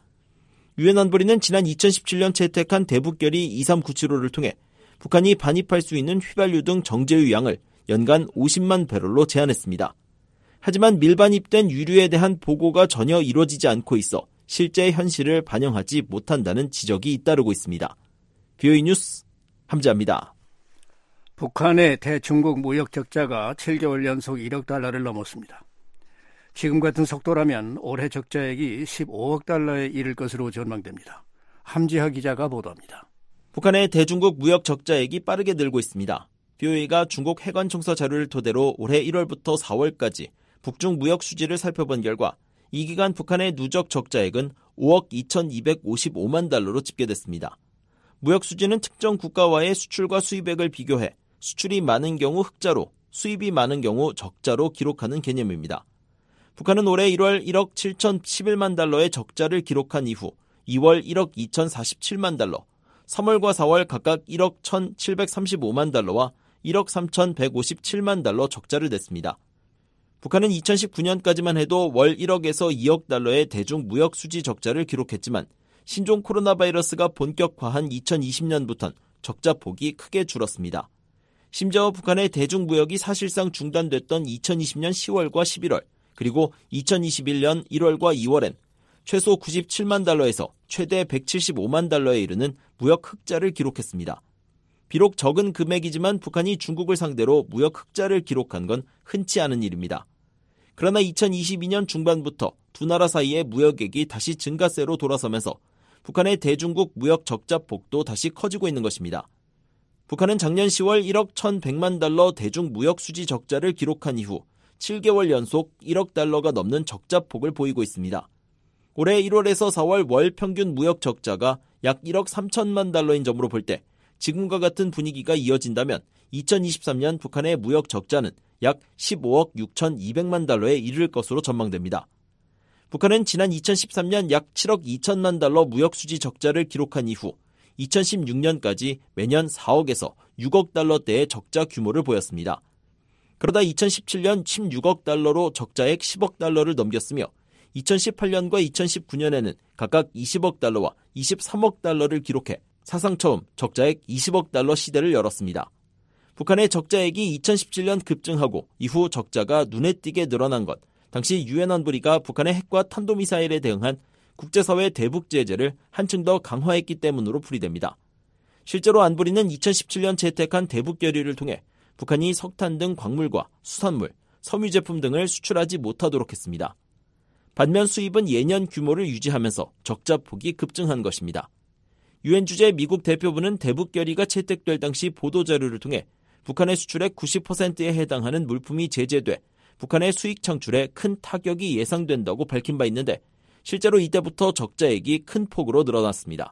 유엔 안보리는 지난 이천십칠 년 채택한 대북결의 이삼구칠오를 통해 북한이 반입할 수 있는 휘발유 등 정제유 양을 연간 오십만 배럴로 제한했습니다. 하지만 밀반입된 유류에 대한 보고가 전혀 이루어지지 않고 있어 실제 현실을 반영하지 못한다는 지적이 잇따르고 있습니다. 비오이 뉴스 함지아입니다. 북한의 대중국 무역 적자가 칠 개월 연속 일억 달러를 넘었습니다. 지금 같은 속도라면 올해 적자액이 십오억 달러에 이를 것으로 전망됩니다. 함지하 기자가 보도합니다. 북한의 대중국 무역 적자액이 빠르게 늘고 있습니다. 비오이가 중국 해관청서 자료를 토대로 올해 일월부터 사월까지 북중 무역 수지를 살펴본 결과 이 기간 북한의 누적 적자액은 오억 이천이백오십오만 달러로 집계됐습니다. 무역 수지는 특정 국가와의 수출과 수입액을 비교해 수출이 많은 경우 흑자로, 수입이 많은 경우 적자로 기록하는 개념입니다. 북한은 올해 일월 일억 칠천십일만 달러의 적자를 기록한 이후 이월 일억 이천사십칠만 달러, 삼월과 사월 각각 일억 천칠백삼십오만 달러와 일억 삼천백오십칠만 달러 적자를 냈습니다. 북한은 이천십구 년까지만 해도 월 일억에서 이억 달러의 대중 무역 수지 적자를 기록했지만 신종 코로나 바이러스가 본격화한 이천이십 년부터는 적자 폭이 크게 줄었습니다. 심지어 북한의 대중 무역이 사실상 중단됐던 이천이십 년 시월과 십일월, 그리고 이천이십일 년 일월과 이월엔 최소 구십칠만 달러에서 최대 백칠십오만 달러에 이르는 무역 흑자를 기록했습니다. 비록 적은 금액이지만 북한이 중국을 상대로 무역 흑자를 기록한 건 흔치 않은 일입니다. 그러나 이천이십이 년 중반부터 두 나라 사이의 무역액이 다시 증가세로 돌아서면서 북한의 대중국 무역 적자 폭도 다시 커지고 있는 것입니다. 북한은 작년 시월 일억 천백만 달러 대중 무역 수지 적자를 기록한 이후 칠 개월 연속 일억 달러가 넘는 적자 폭을 보이고 있습니다. 올해 일월에서 사월 월 평균 무역 적자가 약 일억 삼천만 달러인 점으로 볼 때 지금과 같은 분위기가 이어진다면 이천이십삼 년 북한의 무역 적자는 약 십오억 육천이백만 달러에 이를 것으로 전망됩니다. 북한은 지난 이천십삼 년 약 칠억 이천만 달러 무역 수지 적자를 기록한 이후 이천십육 년까지 매년 사억에서 육억 달러대의 적자 규모를 보였습니다. 그러다 이천십칠 년 십육억 달러로 적자액 십억 달러를 넘겼으며 이천십팔 년과 이천십구 년에는 각각 이십억 달러와 이십삼억 달러를 기록해 사상 처음 적자액 이십억 달러 시대를 열었습니다. 북한의 적자액이 이천십칠 년 급증하고 이후 적자가 눈에 띄게 늘어난 것, 당시 유엔 안보리가 북한의 핵과 탄도미사일에 대응한 국제사회 대북 제재를 한층 더 강화했기 때문으로 풀이됩니다. 실제로 안보리는 이천십칠 년 채택한 대북 결의를 통해 북한이 석탄 등 광물과 수산물, 섬유 제품 등을 수출하지 못하도록 했습니다. 반면 수입은 예년 규모를 유지하면서 적자 폭이 급증한 것입니다. 유엔 주재 미국 대표부는 대북 결의가 채택될 당시 보도자료를 통해 북한의 수출의 구십 퍼센트에 해당하는 물품이 제재돼 북한의 수익 창출에 큰 타격이 예상된다고 밝힌 바 있는데 실제로 이때부터 적자액이 큰 폭으로 늘어났습니다.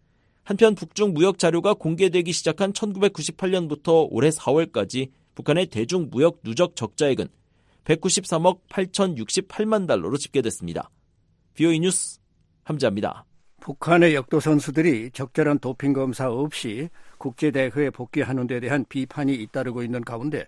한편 북중 무역 자료가 공개되기 시작한 천구백구십팔 년부터 올해 사월까지 북한의 대중 무역 누적 적자액은 백구십삼억 팔천육십팔만 달러로 집계됐습니다. 비오이 뉴스 함지아입니다. 북한의 역도 선수들이 적절한 도핑 검사 없이 국제대회에 복귀하는 데 대한 비판이 잇따르고 있는 가운데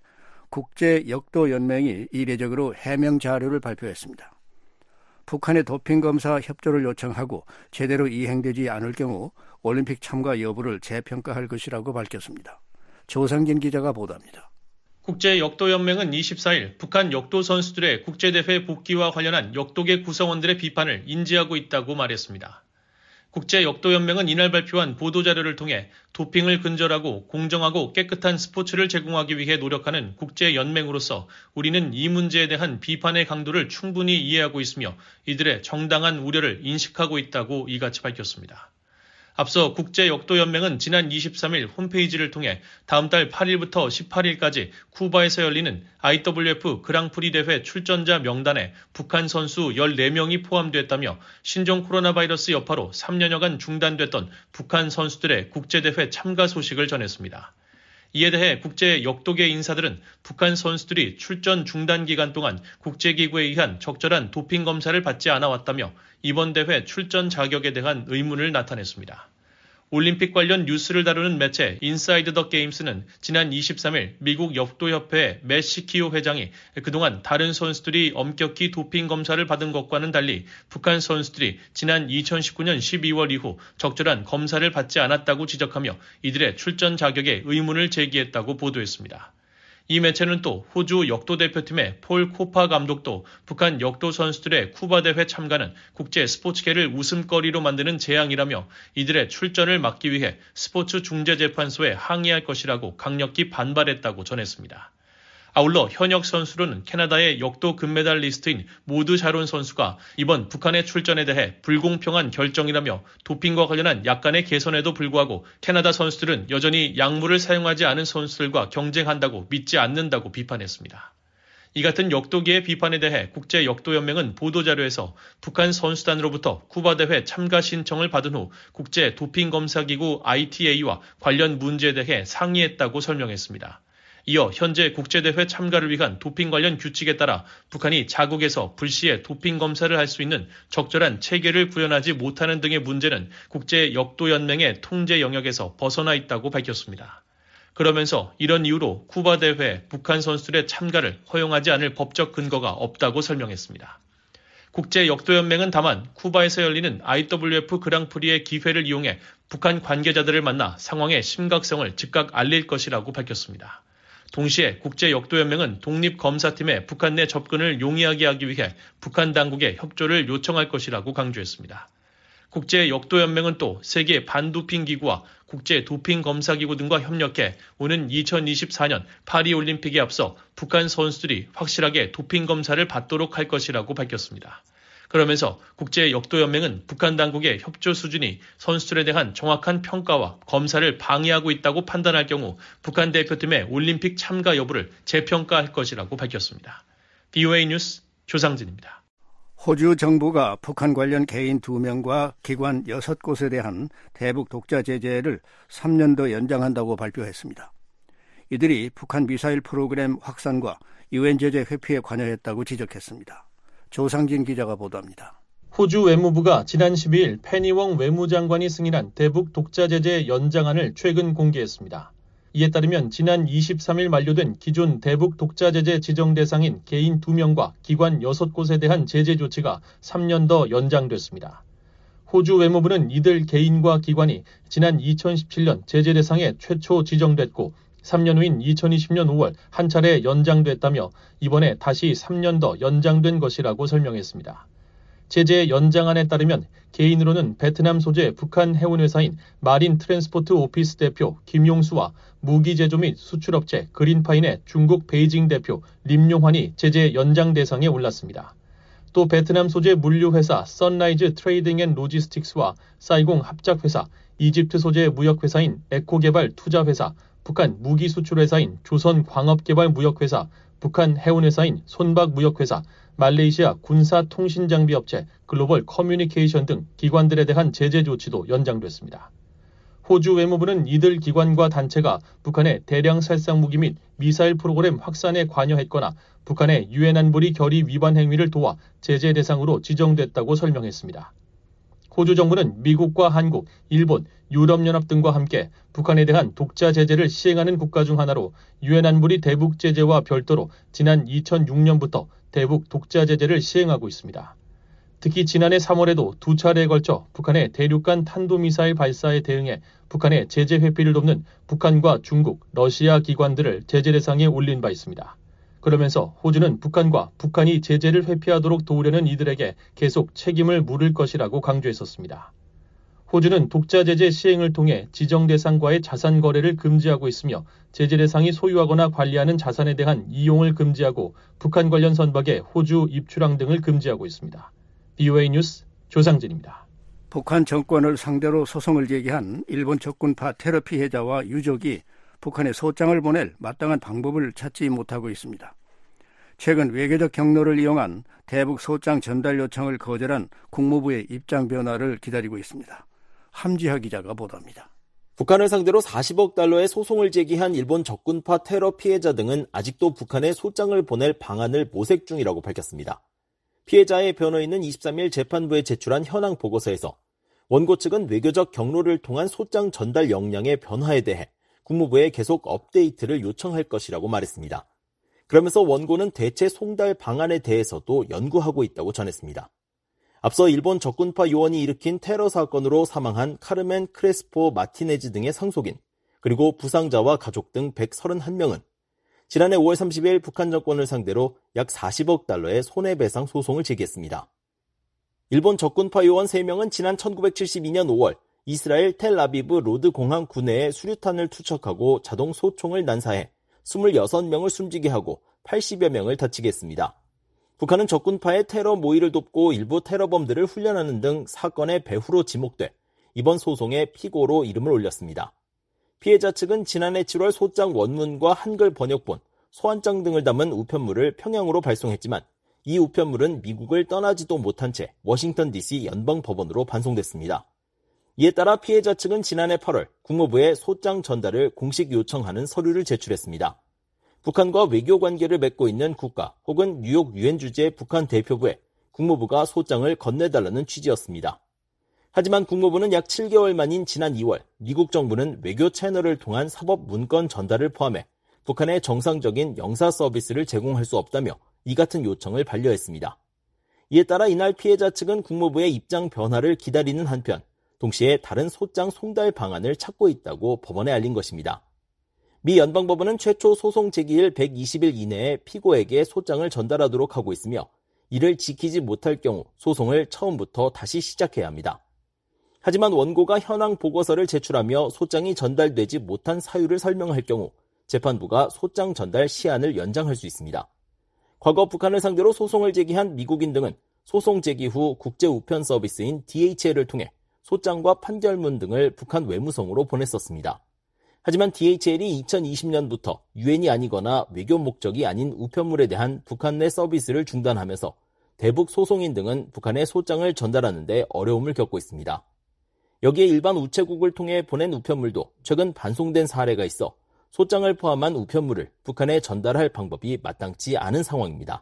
국제역도연맹이 이례적으로 해명 자료를 발표했습니다. 북한의 도핑 검사 협조를 요청하고 제대로 이행되지 않을 경우 올림픽 참가 여부를 재평가할 것이라고 밝혔습니다. 조상진 기자가 보도합니다. 국제역도연맹은 이십사 일 북한 역도 선수들의 국제대회 복귀와 관련한 역도계 구성원들의 비판을 인지하고 있다고 말했습니다. 국제역도연맹은 이날 발표한 보도자료를 통해 도핑을 근절하고 공정하고 깨끗한 스포츠를 제공하기 위해 노력하는 국제연맹으로서 우리는 이 문제에 대한 비판의 강도를 충분히 이해하고 있으며 이들의 정당한 우려를 인식하고 있다고 이같이 밝혔습니다. 앞서 국제역도연맹은 지난 이십삼 일 홈페이지를 통해 다음 달 팔 일부터 십팔 일까지 쿠바에서 열리는 아이더블유에프 그랑프리 대회 출전자 명단에 북한 선수 열네 명이 포함됐다며 신종 코로나 바이러스 여파로 삼 년여간 중단됐던 북한 선수들의 국제대회 참가 소식을 전했습니다. 이에 대해 국제역도계 인사들은 북한 선수들이 출전 중단 기간 동안 국제기구에 의한 적절한 도핑 검사를 받지 않아 왔다며 이번 대회 출전 자격에 대한 의문을 나타냈습니다. 올림픽 관련 뉴스를 다루는 매체 인사이드 더 게임스는 지난 이십삼 일 미국 역도협회 매시키오 회장이 그동안 다른 선수들이 엄격히 도핑 검사를 받은 것과는 달리 북한 선수들이 지난 이천십구 년 십이월 이후 적절한 검사를 받지 않았다고 지적하며 이들의 출전 자격에 의문을 제기했다고 보도했습니다. 이 매체는 또 호주 역도 대표팀의 폴 코파 감독도 북한 역도 선수들의 쿠바 대회 참가는 국제 스포츠계를 웃음거리로 만드는 재앙이라며 이들의 출전을 막기 위해 스포츠 중재재판소에 항의할 것이라고 강력히 반발했다고 전했습니다. 아울러 현역 선수로는 캐나다의 역도 금메달리스트인 모드 샤론 선수가 이번 북한의 출전에 대해 불공평한 결정이라며 도핑과 관련한 약간의 개선에도 불구하고 캐나다 선수들은 여전히 약물을 사용하지 않은 선수들과 경쟁한다고 믿지 않는다고 비판했습니다. 이 같은 역도계의 비판에 대해 국제역도연맹은 보도자료에서 북한 선수단으로부터 쿠바 대회 참가 신청을 받은 후 국제도핑검사기구 아이티에이와 관련 문제에 대해 상의했다고 설명했습니다. 이어 현재 국제대회 참가를 위한 도핑 관련 규칙에 따라 북한이 자국에서 불시에 도핑 검사를 할 수 있는 적절한 체계를 구현하지 못하는 등의 문제는 국제역도연맹의 통제 영역에서 벗어나 있다고 밝혔습니다. 그러면서 이런 이유로 쿠바 대회에 북한 선수들의 참가를 허용하지 않을 법적 근거가 없다고 설명했습니다. 국제역도연맹은 다만 쿠바에서 열리는 아이더블유에프 그랑프리의 기회를 이용해 북한 관계자들을 만나 상황의 심각성을 즉각 알릴 것이라고 밝혔습니다. 동시에 국제역도연맹은 독립검사팀의 북한 내 접근을 용이하게 하기 위해 북한 당국에 협조를 요청할 것이라고 강조했습니다. 국제역도연맹은 또 세계 반도핑기구와 국제도핑검사기구 등과 협력해 오는 이천이십사 년 파리올림픽에 앞서 북한 선수들이 확실하게 도핑 검사를 받도록 할 것이라고 밝혔습니다. 그러면서 국제역도연맹은 북한 당국의 협조 수준이 선수들에 대한 정확한 평가와 검사를 방해하고 있다고 판단할 경우 북한 대표팀의 올림픽 참가 여부를 재평가할 것이라고 밝혔습니다. 비오에이 뉴스 조상진입니다. 호주 정부가 북한 관련 개인 두 명과 기관 여섯 곳에 대한 대북 독자 제재를 삼 년 더 연장한다고 발표했습니다. 이들이 북한 미사일 프로그램 확산과 유엔 제재 회피에 관여했다고 지적했습니다. 조상진 기자가 보도합니다. 호주 외무부가 지난 십이 일 페니웡 외무장관이 승인한 대북 독자 제재 연장안을 최근 공개했습니다. 이에 따르면 지난 이십삼 일 만료된 기존 대북 독자 제재 지정 대상인 개인 두 명과 기관 여섯 곳에 대한 제재 조치가 삼 년 더 연장됐습니다. 호주 외무부는 이들 개인과 기관이 지난 이천십칠 년 제재 대상에 최초 지정됐고 삼 년 후인 이천이십 년 오월 한 차례 연장됐다며 이번에 다시 삼 년 더 연장된 것이라고 설명했습니다. 제재 연장안에 따르면 개인으로는 베트남 소재 북한 해운회사인 마린 트랜스포트 오피스 대표 김용수와 무기 제조 및 수출업체 그린파인의 중국 베이징 대표 림용환이 제재 연장 대상에 올랐습니다. 또 베트남 소재 물류회사 선라이즈 트레이딩 앤 로지스틱스와 사이공 합작회사, 이집트 소재 무역회사인 에코개발 투자회사, 북한 무기 수출회사인 조선광업개발무역회사, 북한 해운회사인 손박무역회사, 말레이시아 군사통신장비업체 글로벌 커뮤니케이션 등 기관들에 대한 제재 조치도 연장됐습니다. 호주 외무부는 이들 기관과 단체가 북한의 대량 살상 무기 및 미사일 프로그램 확산에 관여했거나 북한의 유엔 안보리 결의 위반 행위를 도와 제재 대상으로 지정됐다고 설명했습니다. 호주 정부는 미국과 한국, 일본, 유럽연합 등과 함께 북한에 대한 독자 제재를 시행하는 국가 중 하나로 유엔 안보리 대북 제재와 별도로 지난 이천육 년부터 대북 독자 제재를 시행하고 있습니다. 특히 지난해 삼월에도 두 차례에 걸쳐 북한의 대륙간 탄도미사일 발사에 대응해 북한의 제재 회피를 돕는 북한과 중국, 러시아 기관들을 제재 대상에 올린 바 있습니다. 그러면서 호주는 북한과 북한이 제재를 회피하도록 도우려는 이들에게 계속 책임을 물을 것이라고 강조했었습니다. 호주는 독자 제재 시행을 통해 지정 대상과의 자산 거래를 금지하고 있으며 제재 대상이 소유하거나 관리하는 자산에 대한 이용을 금지하고 북한 관련 선박의 호주 입출항 등을 금지하고 있습니다. 비오에이 뉴스 조상진입니다. 북한 정권을 상대로 소송을 제기한 일본 적군파 테러 피해자와 유족이 북한에 소장을 보낼 마땅한 방법을 찾지 못하고 있습니다. 최근 외교적 경로를 이용한 대북 소장 전달 요청을 거절한 국무부의 입장 변화를 기다리고 있습니다. 함지하 기자가 보도합니다. 북한을 상대로 사십억 달러의 소송을 제기한 일본 적군파 테러 피해자 등은 아직도 북한에 소장을 보낼 방안을 모색 중이라고 밝혔습니다. 피해자의 변호인은 이십삼 일 재판부에 제출한 현황 보고서에서 원고 측은 외교적 경로를 통한 소장 전달 역량의 변화에 대해 국무부에 계속 업데이트를 요청할 것이라고 말했습니다. 그러면서 원고는 대체 송달 방안에 대해서도 연구하고 있다고 전했습니다. 앞서 일본 적군파 요원이 일으킨 테러 사건으로 사망한 카르멘 크레스포 마티네즈 등의 상속인, 그리고 부상자와 가족 등 백삼십일 명은 지난해 오월 삼십일 북한 정권을 상대로 약 사십억 달러의 손해배상 소송을 제기했습니다. 일본 적군파 요원 세 명은 지난 천구백칠십이년 오월 이스라엘 텔아비브 로드 공항 구내에 수류탄을 투척하고 자동 소총을 난사해 이십육 명을 숨지게 하고 팔십여 명을 다치게 했습니다. 북한은 적군파의 테러 모의를 돕고 일부 테러범들을 훈련하는 등 사건의 배후로 지목돼 이번 소송의 피고로 이름을 올렸습니다. 피해자 측은 지난해 칠월 소장 원문과 한글 번역본, 소환장 등을 담은 우편물을 평양으로 발송했지만 이 우편물은 미국을 떠나지도 못한 채 워싱턴 디씨 연방법원으로 반송됐습니다. 이에 따라 피해자 측은 지난해 팔월 국무부에 소장 전달을 공식 요청하는 서류를 제출했습니다. 북한과 외교 관계를 맺고 있는 국가 혹은 뉴욕 유엔 주재 북한 대표부에 국무부가 소장을 건네달라는 취지였습니다. 하지만 국무부는 약 칠 개월 만인 지난 이월 미국 정부는 외교 채널을 통한 사법 문건 전달을 포함해 북한의 정상적인 영사 서비스를 제공할 수 없다며 이 같은 요청을 반려했습니다. 이에 따라 이날 피해자 측은 국무부의 입장 변화를 기다리는 한편 동시에 다른 소장 송달 방안을 찾고 있다고 법원에 알린 것입니다. 미 연방법원은 최초 소송 제기일 백이십 일 이내에 피고에게 소장을 전달하도록 하고 있으며 이를 지키지 못할 경우 소송을 처음부터 다시 시작해야 합니다. 하지만 원고가 현황 보고서를 제출하며 소장이 전달되지 못한 사유를 설명할 경우 재판부가 소장 전달 시한을 연장할 수 있습니다. 과거 북한을 상대로 소송을 제기한 미국인 등은 소송 제기 후 국제 우편 서비스인 디에이치엘을 통해 소장과 판결문 등을 북한 외무성으로 보냈었습니다. 하지만 디에이치엘이 이천이십년부터 유엔이 아니거나 외교 목적이 아닌 우편물에 대한 북한 내 서비스를 중단하면서 대북 소송인 등은 북한에 소장을 전달하는 데 어려움을 겪고 있습니다. 여기에 일반 우체국을 통해 보낸 우편물도 최근 반송된 사례가 있어 소장을 포함한 우편물을 북한에 전달할 방법이 마땅치 않은 상황입니다.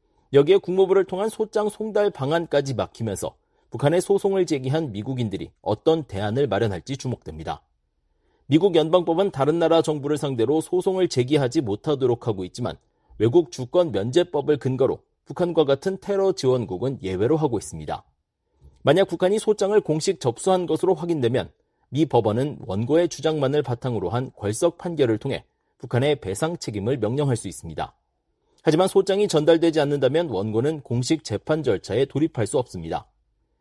여기에 국무부를 통한 소장 송달 방안까지 막히면서 북한에 소송을 제기한 미국인들이 어떤 대안을 마련할지 주목됩니다. 미국 연방법은 다른 나라 정부를 상대로 소송을 제기하지 못하도록 하고 있지만 외국 주권 면제법을 근거로 북한과 같은 테러 지원국은 예외로 하고 있습니다. 만약 북한이 소장을 공식 접수한 것으로 확인되면 미 법원은 원고의 주장만을 바탕으로 한 궐석 판결을 통해 북한의 배상 책임을 명령할 수 있습니다. 하지만 소장이 전달되지 않는다면 원고는 공식 재판 절차에 돌입할 수 없습니다.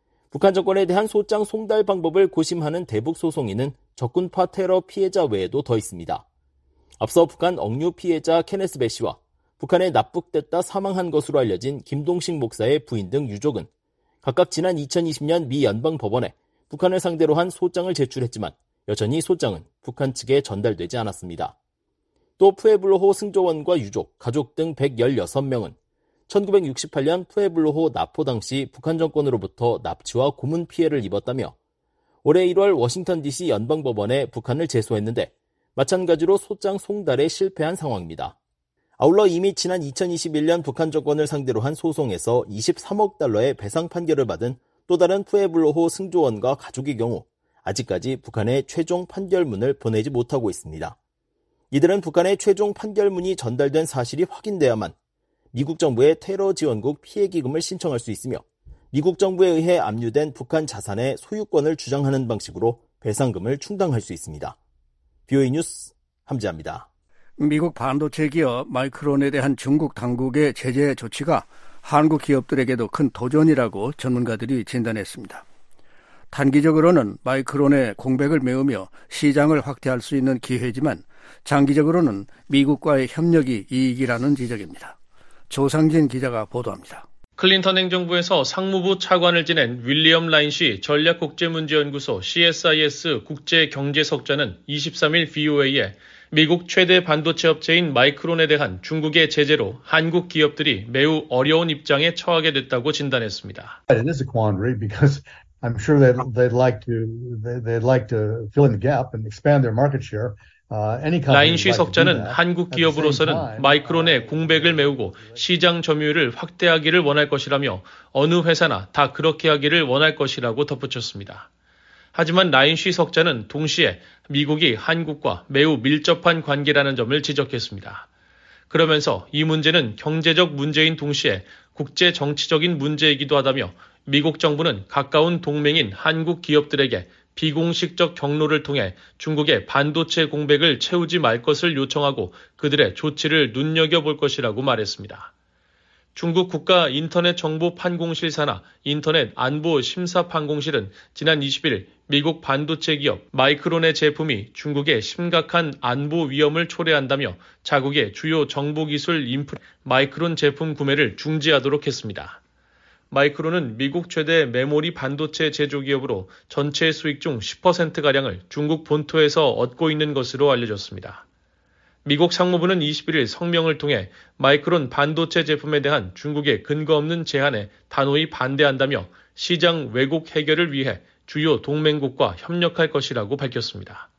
북한 정권에 대한 소장 송달 방법을 고심하는 대북 소송인은 적군파 테러 피해자 외에도 더 있습니다. 앞서 북한 억류 피해자 케네스 배 씨와 북한에 납북됐다 사망한 것으로 알려진 김동식 목사의 부인 등 유족은 각각 지난 이천이십년 미 연방법원에 북한을 상대로 한 소장을 제출했지만 여전히 소장은 북한 측에 전달되지 않았습니다. 또 푸에블로호 승조원과 유족, 가족 등 백십육 명은 천구백육십팔년 푸에블로호 납포 당시 북한 정권으로부터 납치와 고문 피해를 입었다며 올해 일월 워싱턴 디씨 연방법원에 북한을 제소했는데 마찬가지로 소장 송달에 실패한 상황입니다. 아울러 이미 지난 이천이십일년 북한 정권을 상대로 한 소송에서 이십삼억 달러의 배상 판결을 받은 또 다른 푸에블로호 승조원과 가족의 경우 아직까지 북한에 최종 판결문을 보내지 못하고 있습니다. 이들은 북한의 최종 판결문이 전달된 사실이 확인돼야만 미국 정부의 테러 지원국 피해기금을 신청할 수 있으며 미국 정부에 의해 압류된 북한 자산의 소유권을 주장하는 방식으로 배상금을 충당할 수 있습니다. 비오이 뉴스 함지아입니다. 미국 반도체 기업 마이크론에 대한 중국 당국의 제재 조치가 한국 기업들에게도 큰 도전이라고 전문가들이 진단했습니다. 단기적으로는 마이크론의 공백을 메우며 시장을 확대할 수 있는 기회지만 장기적으로는 미국과의 협력이 이익이라는 지적입니다. 조상진 기자가 보도합니다. 클린턴 행정부에서 상무부 차관을 지낸 윌리엄 라인시 전략국제문제연구소 씨에스아이에스 국제경제석자는 이십삼일 비오에이에 미국 최대 반도체 업체인 마이크론에 대한 중국의 제재로 한국 기업들이 매우 어려운 입장에 처하게 됐다고 진단했습니다. It is a quandary because I'm sure they'd, they'd like to they'd like to fill in the gap and expand their market share. 라인시 석자는 한국 기업으로서는 마이크론의 공백을 메우고 시장 점유율을 확대하기를 원할 것이라며 어느 회사나 다 그렇게 하기를 원할 것이라고 덧붙였습니다. 하지만 라인시 석자는 동시에 미국이 한국과 매우 밀접한 관계라는 점을 지적했습니다. 그러면서 이 문제는 경제적 문제인 동시에 국제 정치적인 문제이기도 하다며 미국 정부는 가까운 동맹인 한국 기업들에게 비공식적 경로를 통해 중국의 반도체 공백을 채우지 말 것을 요청하고 그들의 조치를 눈여겨볼 것이라고 말했습니다. 중국 국가 인터넷 정보 판공실 산하 인터넷 안보 심사 판공실은 지난 이십 일 미국 반도체 기업 마이크론의 제품이 중국에 심각한 안보 위험을 초래한다며 자국의 주요 정보기술 인프라 마이크론 제품 구매를 중지하도록 했습니다. 마이크론은 미국 최대 메모리 반도체 제조기업으로 전체 수익 중 십 퍼센트가량을 중국 본토에서 얻고 있는 것으로 알려졌습니다. 미국 상무부는 이십 일 성명을 통해 마이크론 반도체 제품에 대한 중국의 근거 없는 제한에 단호히 반대한다며 시장 왜곡 해결을 위해 주요 동맹국과 협력할 것이라고 밝혔습니다.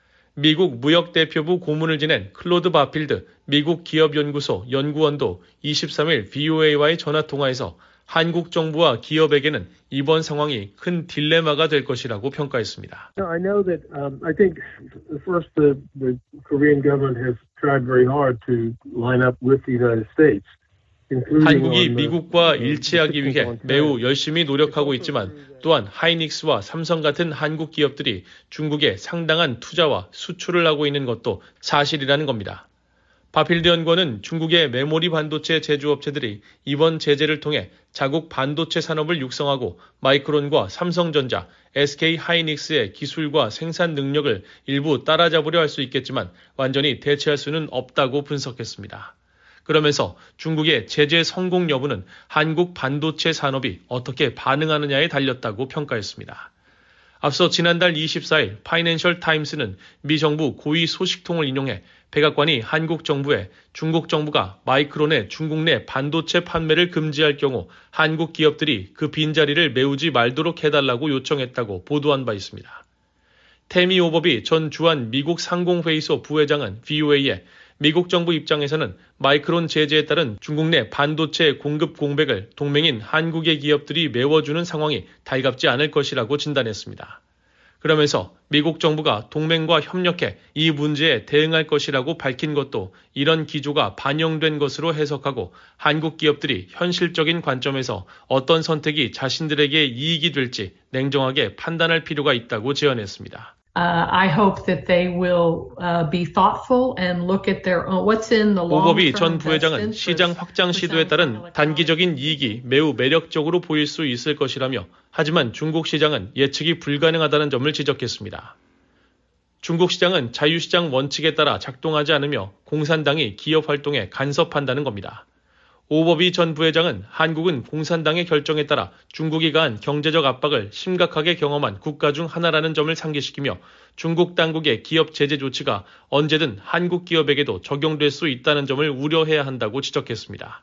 미국 무역대표부 고문을 지낸 클로드 바필드 미국 기업연구소 연구원도 이십삼 일 브이오에이와의 전화통화에서 한국 정부와 기업에게는 이번 상황이 큰 딜레마가 될 것이라고 평가했습니다. I know that um, I think first the, the Korean government has tried very hard to line up with the United States. 한국이 미국과 일치하기 위해 매우 열심히 노력하고 있지만 또한 하이닉스와 삼성 같은 한국 기업들이 중국에 상당한 투자와 수출을 하고 있는 것도 사실이라는 겁니다. 바필드 연구원은 중국의 메모리 반도체 제조업체들이 이번 제재를 통해 자국 반도체 산업을 육성하고 마이크론과 삼성전자, 에스케이 하이닉스의 기술과 생산 능력을 일부 따라잡으려 할 수 있겠지만 완전히 대체할 수는 없다고 분석했습니다. 그러면서 중국의 제재 성공 여부는 한국 반도체 산업이 어떻게 반응하느냐에 달렸다고 평가했습니다. 앞서 지난달 이십사 일 파이낸셜 타임스는 미 정부 고위 소식통을 인용해 백악관이 한국 정부에 중국 정부가 마이크론의 중국 내 반도체 판매를 금지할 경우 한국 기업들이 그 빈자리를 메우지 말도록 해달라고 요청했다고 보도한 바 있습니다. 태미 오버비 전 주한 미국 상공회의소 부회장은 브이오에이에 미국 정부 입장에서는 마이크론 제재에 따른 중국 내 반도체 공급 공백을 동맹인 한국의 기업들이 메워주는 상황이 달갑지 않을 것이라고 진단했습니다. 그러면서 미국 정부가 동맹과 협력해 이 문제에 대응할 것이라고 밝힌 것도 이런 기조가 반영된 것으로 해석하고 한국 기업들이 현실적인 관점에서 어떤 선택이 자신들에게 이익이 될지 냉정하게 판단할 필요가 있다고 제언했습니다. Uh, I hope that they will uh, be thoughtful and look at their own, what's in the long-term 오버비 전 부회장은 시장 확장 시도에 따른 단기적인 이익이 매우 매력적으로 보일 수 있을 것이라며 하지만 중국 시장은 예측이 불가능하다는 점을 지적했습니다. 중국 시장은 자유시장 원칙에 따라 작동하지 않으며 공산당이 기업 활동에 간섭한다는 겁니다. 오버비 전 부회장은 한국은 공산당의 결정에 따라 중국이 가한 경제적 압박을 심각하게 경험한 국가 중 하나라는 점을 상기시키며 중국 당국의 기업 제재 조치가 언제든 한국 기업에게도 적용될 수 있다는 점을 우려해야 한다고 지적했습니다.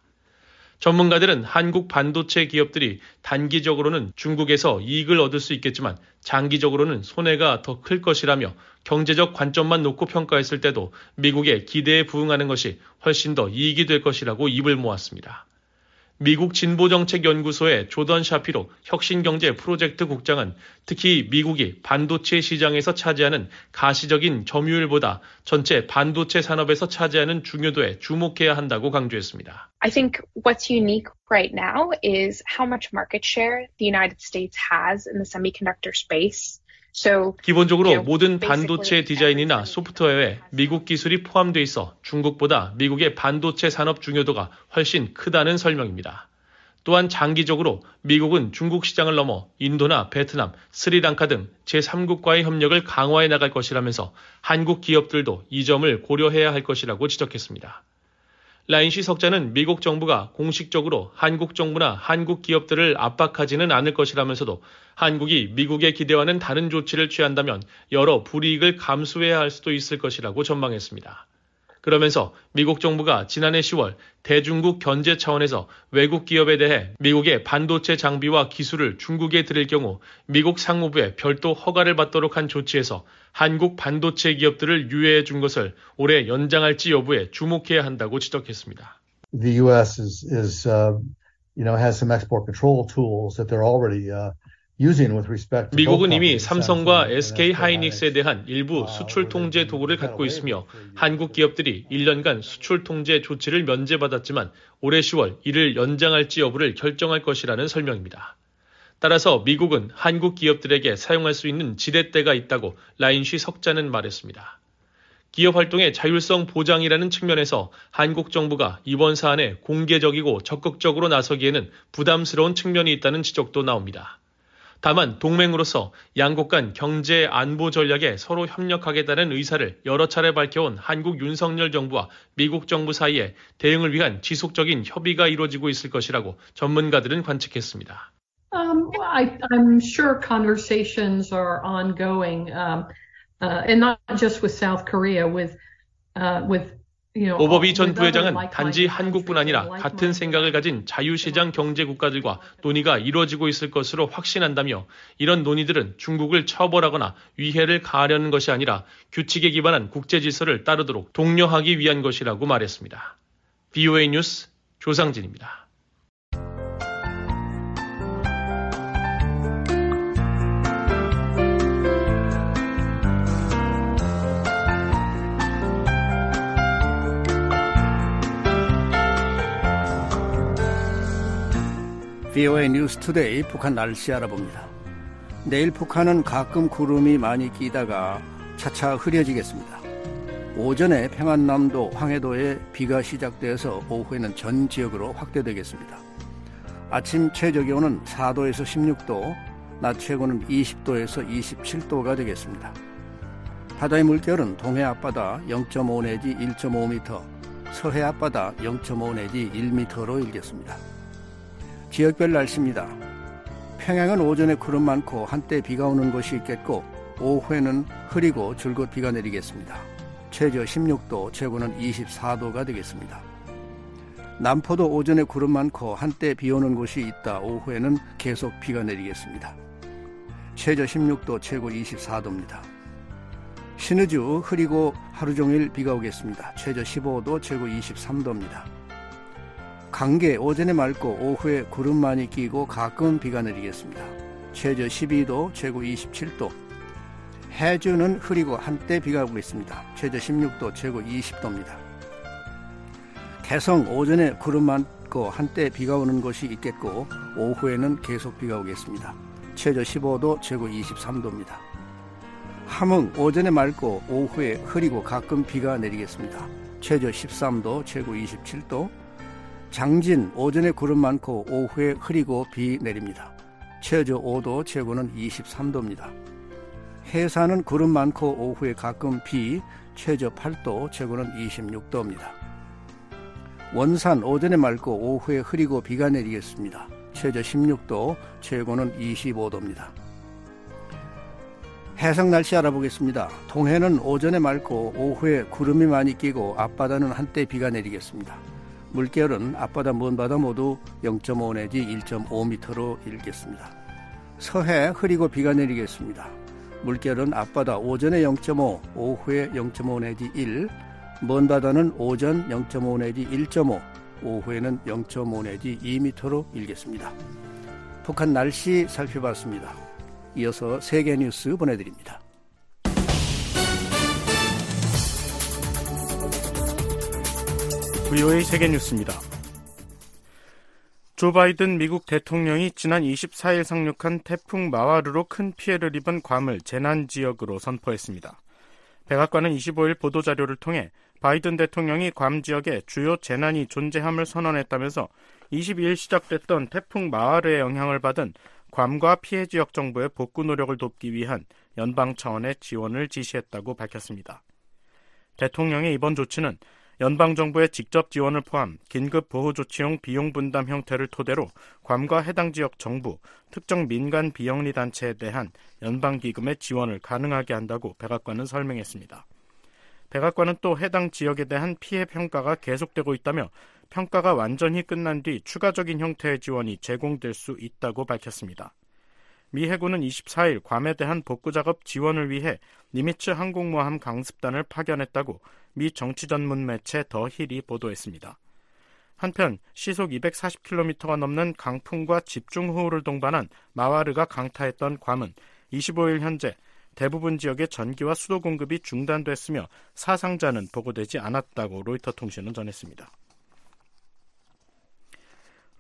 전문가들은 한국 반도체 기업들이 단기적으로는 중국에서 이익을 얻을 수 있겠지만 장기적으로는 손해가 더 클 것이라며 경제적 관점만 놓고 평가했을 때도 미국의 기대에 부응하는 것이 훨씬 더 이익이 될 것이라고 입을 모았습니다. 미국 진보정책연구소의 조던 샤피로 혁신경제 프로젝트 국장은 특히 미국이 반도체 시장에서 차지하는 가시적인 점유율보다 전체 반도체 산업에서 차지하는 중요도에 주목해야 한다고 강조했습니다. I think what's unique right now is how much market share the United States has in the semiconductor space. So, 기본적으로 you know, 모든 반도체 디자인이나 소프트웨어에 미국 기술이 포함되어 있어 중국보다 미국의 반도체 산업 중요도가 훨씬 크다는 설명입니다. 또한 장기적으로 미국은 중국 시장을 넘어 인도나 베트남, 스리랑카 등 제삼국과의 협력을 강화해 나갈 것이라면서 한국 기업들도 이 점을 고려해야 할 것이라고 지적했습니다. 라인시 석자는 미국 정부가 공식적으로 한국 정부나 한국 기업들을 압박하지는 않을 것이라면서도 한국이 미국의 기대와는 다른 조치를 취한다면 여러 불이익을 감수해야 할 수도 있을 것이라고 전망했습니다. 그러면서 미국 정부가 지난해 시월 대중국 견제 차원에서 외국 기업에 대해 미국의 반도체 장비와 기술을 중국에 들일 경우 미국 상무부에 별도 허가를 받도록 한 조치에서 한국 반도체 기업들을 유예해 준 것을 올해 연장할지 여부에 주목해야 한다고 지적했습니다. The U S is, is uh, you know, has some export control tools that they're already uh, 미국은 이미 삼성과 에스케이 하이닉스에 대한 일부 수출 통제 도구를 갖고 있으며 한국 기업들이 일 년간 수출 통제 조치를 면제받았지만 올해 시월 이를 연장할지 여부를 결정할 것이라는 설명입니다. 따라서 미국은 한국 기업들에게 사용할 수 있는 지렛대가 있다고 라인쉬 석자는 말했습니다. 기업 활동의 자율성 보장이라는 측면에서 한국 정부가 이번 사안에 공개적이고 적극적으로 나서기에는 부담스러운 측면이 있다는 지적도 나옵니다. 다만 동맹으로서 양국 간 경제 안보 전략에 서로 협력하겠다는 의사를 여러 차례 밝혀온 한국 윤석열 정부와 미국 정부 사이에 대응을 위한 지속적인 협의가 이루어지고 있을 것이라고 전문가들은 관측했습니다. Um, I, I'm sure conversations are ongoing, um, uh, and not just with South Korea, with, uh, with, you know. 오버비 전 부회장은 단지 한국뿐 아니라 같은 생각을 가진 자유시장 경제 국가들과 논의가 이루어지고 있을 것으로 확신한다며 이런 논의들은 중국을 처벌하거나 위해를 가하려는 것이 아니라 규칙에 기반한 국제 질서를 따르도록 독려하기 위한 것이라고 말했습니다. 브이오에이 뉴스 조상진입니다. 브이오에이 뉴스 투데이 북한 날씨 알아봅니다. 내일 북한은 가끔 구름이 많이 끼다가 차차 흐려지겠습니다. 오전에 평안남도 황해도에 비가 시작돼서 오후에는 전 지역으로 확대되겠습니다. 아침 최저기온은 사 도에서 십육 도, 낮 최고는 이십 도에서 이십칠 도가 되겠습니다. 바다의 물결은 동해 앞바다 영 점 오 내지 일 점 오 미터, 서해 앞바다 영 점 오 내지 일 미터로 일겠습니다. 지역별 날씨입니다. 평양은 오전에 구름 많고 한때 비가 오는 곳이 있겠고 오후에는 흐리고 줄곧 비가 내리겠습니다. 최저 십육 도, 최고는 이십사 도가 되겠습니다. 남포도 오전에 구름 많고 한때 비 오는 곳이 있다 오후에는 계속 비가 내리겠습니다. 최저 십육 도, 최고 이십사 도입니다. 신의주 흐리고 하루 종일 비가 오겠습니다. 최저 십오 도, 최고 이십삼 도입니다. 강계 오전에 맑고 오후에 구름 많이 끼고 가끔 비가 내리겠습니다. 최저 십이 도, 최고 이십칠 도. 해주는 흐리고 한때 비가 오겠습니다. 최저 십육 도, 최고 이십 도입니다. 개성 오전에 구름 많고 한때 비가 오는 곳이 있겠고 오후에는 계속 비가 오겠습니다. 최저 십오 도, 최고 이십삼 도입니다. 함흥 오전에 맑고 오후에 흐리고 가끔 비가 내리겠습니다. 최저 십삼 도, 최고 이십칠 도. 장진 오전에 구름 많고 오후에 흐리고 비 내립니다. 최저 오 도, 최고는 이십삼 도입니다. 해산은 구름 많고 오후에 가끔 비, 최저 팔 도, 최고는 이십육 도입니다. 원산 오전에 맑고 오후에 흐리고 비가 내리겠습니다. 최저 십육 도, 최고는 이십오 도입니다. 해상 날씨 알아보겠습니다. 동해는 오전에 맑고 오후에 구름이 많이 끼고 앞바다는 한때 비가 내리겠습니다. 물결은 앞바다 먼바다 모두 영 점 오 내지 일 점 오 미터로 일겠습니다. 서해 흐리고 비가 내리겠습니다. 물결은 앞바다 오전에 영 점 오, 오후에 영 점 오 내지 일, 먼바다는 오전 영 점 오 내지 일 점 오, 오후에는 영 점 오 내지 이 미터로 일겠습니다. 북한 날씨 살펴봤습니다. 이어서 세계 뉴스 보내드립니다. 브이오에이 세계뉴스입니다. 조 바이든 미국 대통령이 지난 이십사 일 상륙한 태풍 마와르로 큰 피해를 입은 괌을 재난지역으로 선포했습니다. 백악관은 이십오 일 보도자료를 통해 바이든 대통령이 괌 지역에 주요 재난이 존재함을 선언했다면서 이십이 일 시작됐던 태풍 마와르의 영향을 받은 괌과 피해 지역 정부의 복구 노력을 돕기 위한 연방 차원의 지원을 지시했다고 밝혔습니다. 대통령의 이번 조치는 연방정부의 직접 지원을 포함 긴급보호조치용 비용 분담 형태를 토대로 괌과 해당 지역 정부, 특정 민간 비영리 단체에 대한 연방기금의 지원을 가능하게 한다고 백악관은 설명했습니다. 백악관은 또 해당 지역에 대한 피해 평가가 계속되고 있다며 평가가 완전히 끝난 뒤 추가적인 형태의 지원이 제공될 수 있다고 밝혔습니다. 미 해군은 이십사 일 괌에 대한 복구작업 지원을 위해 니미츠 항공모함 강습단을 파견했다고 미 정치 전문 매체 더 힐이 보도했습니다. 한편 시속 이백사십 킬로미터가 넘는 강풍과 집중호우를 동반한 마와르가 강타했던 괌은 이십오 일 현재 대부분 지역의 전기와 수도 공급이 중단됐으며 사상자는 보고되지 않았다고 로이터 통신은 전했습니다.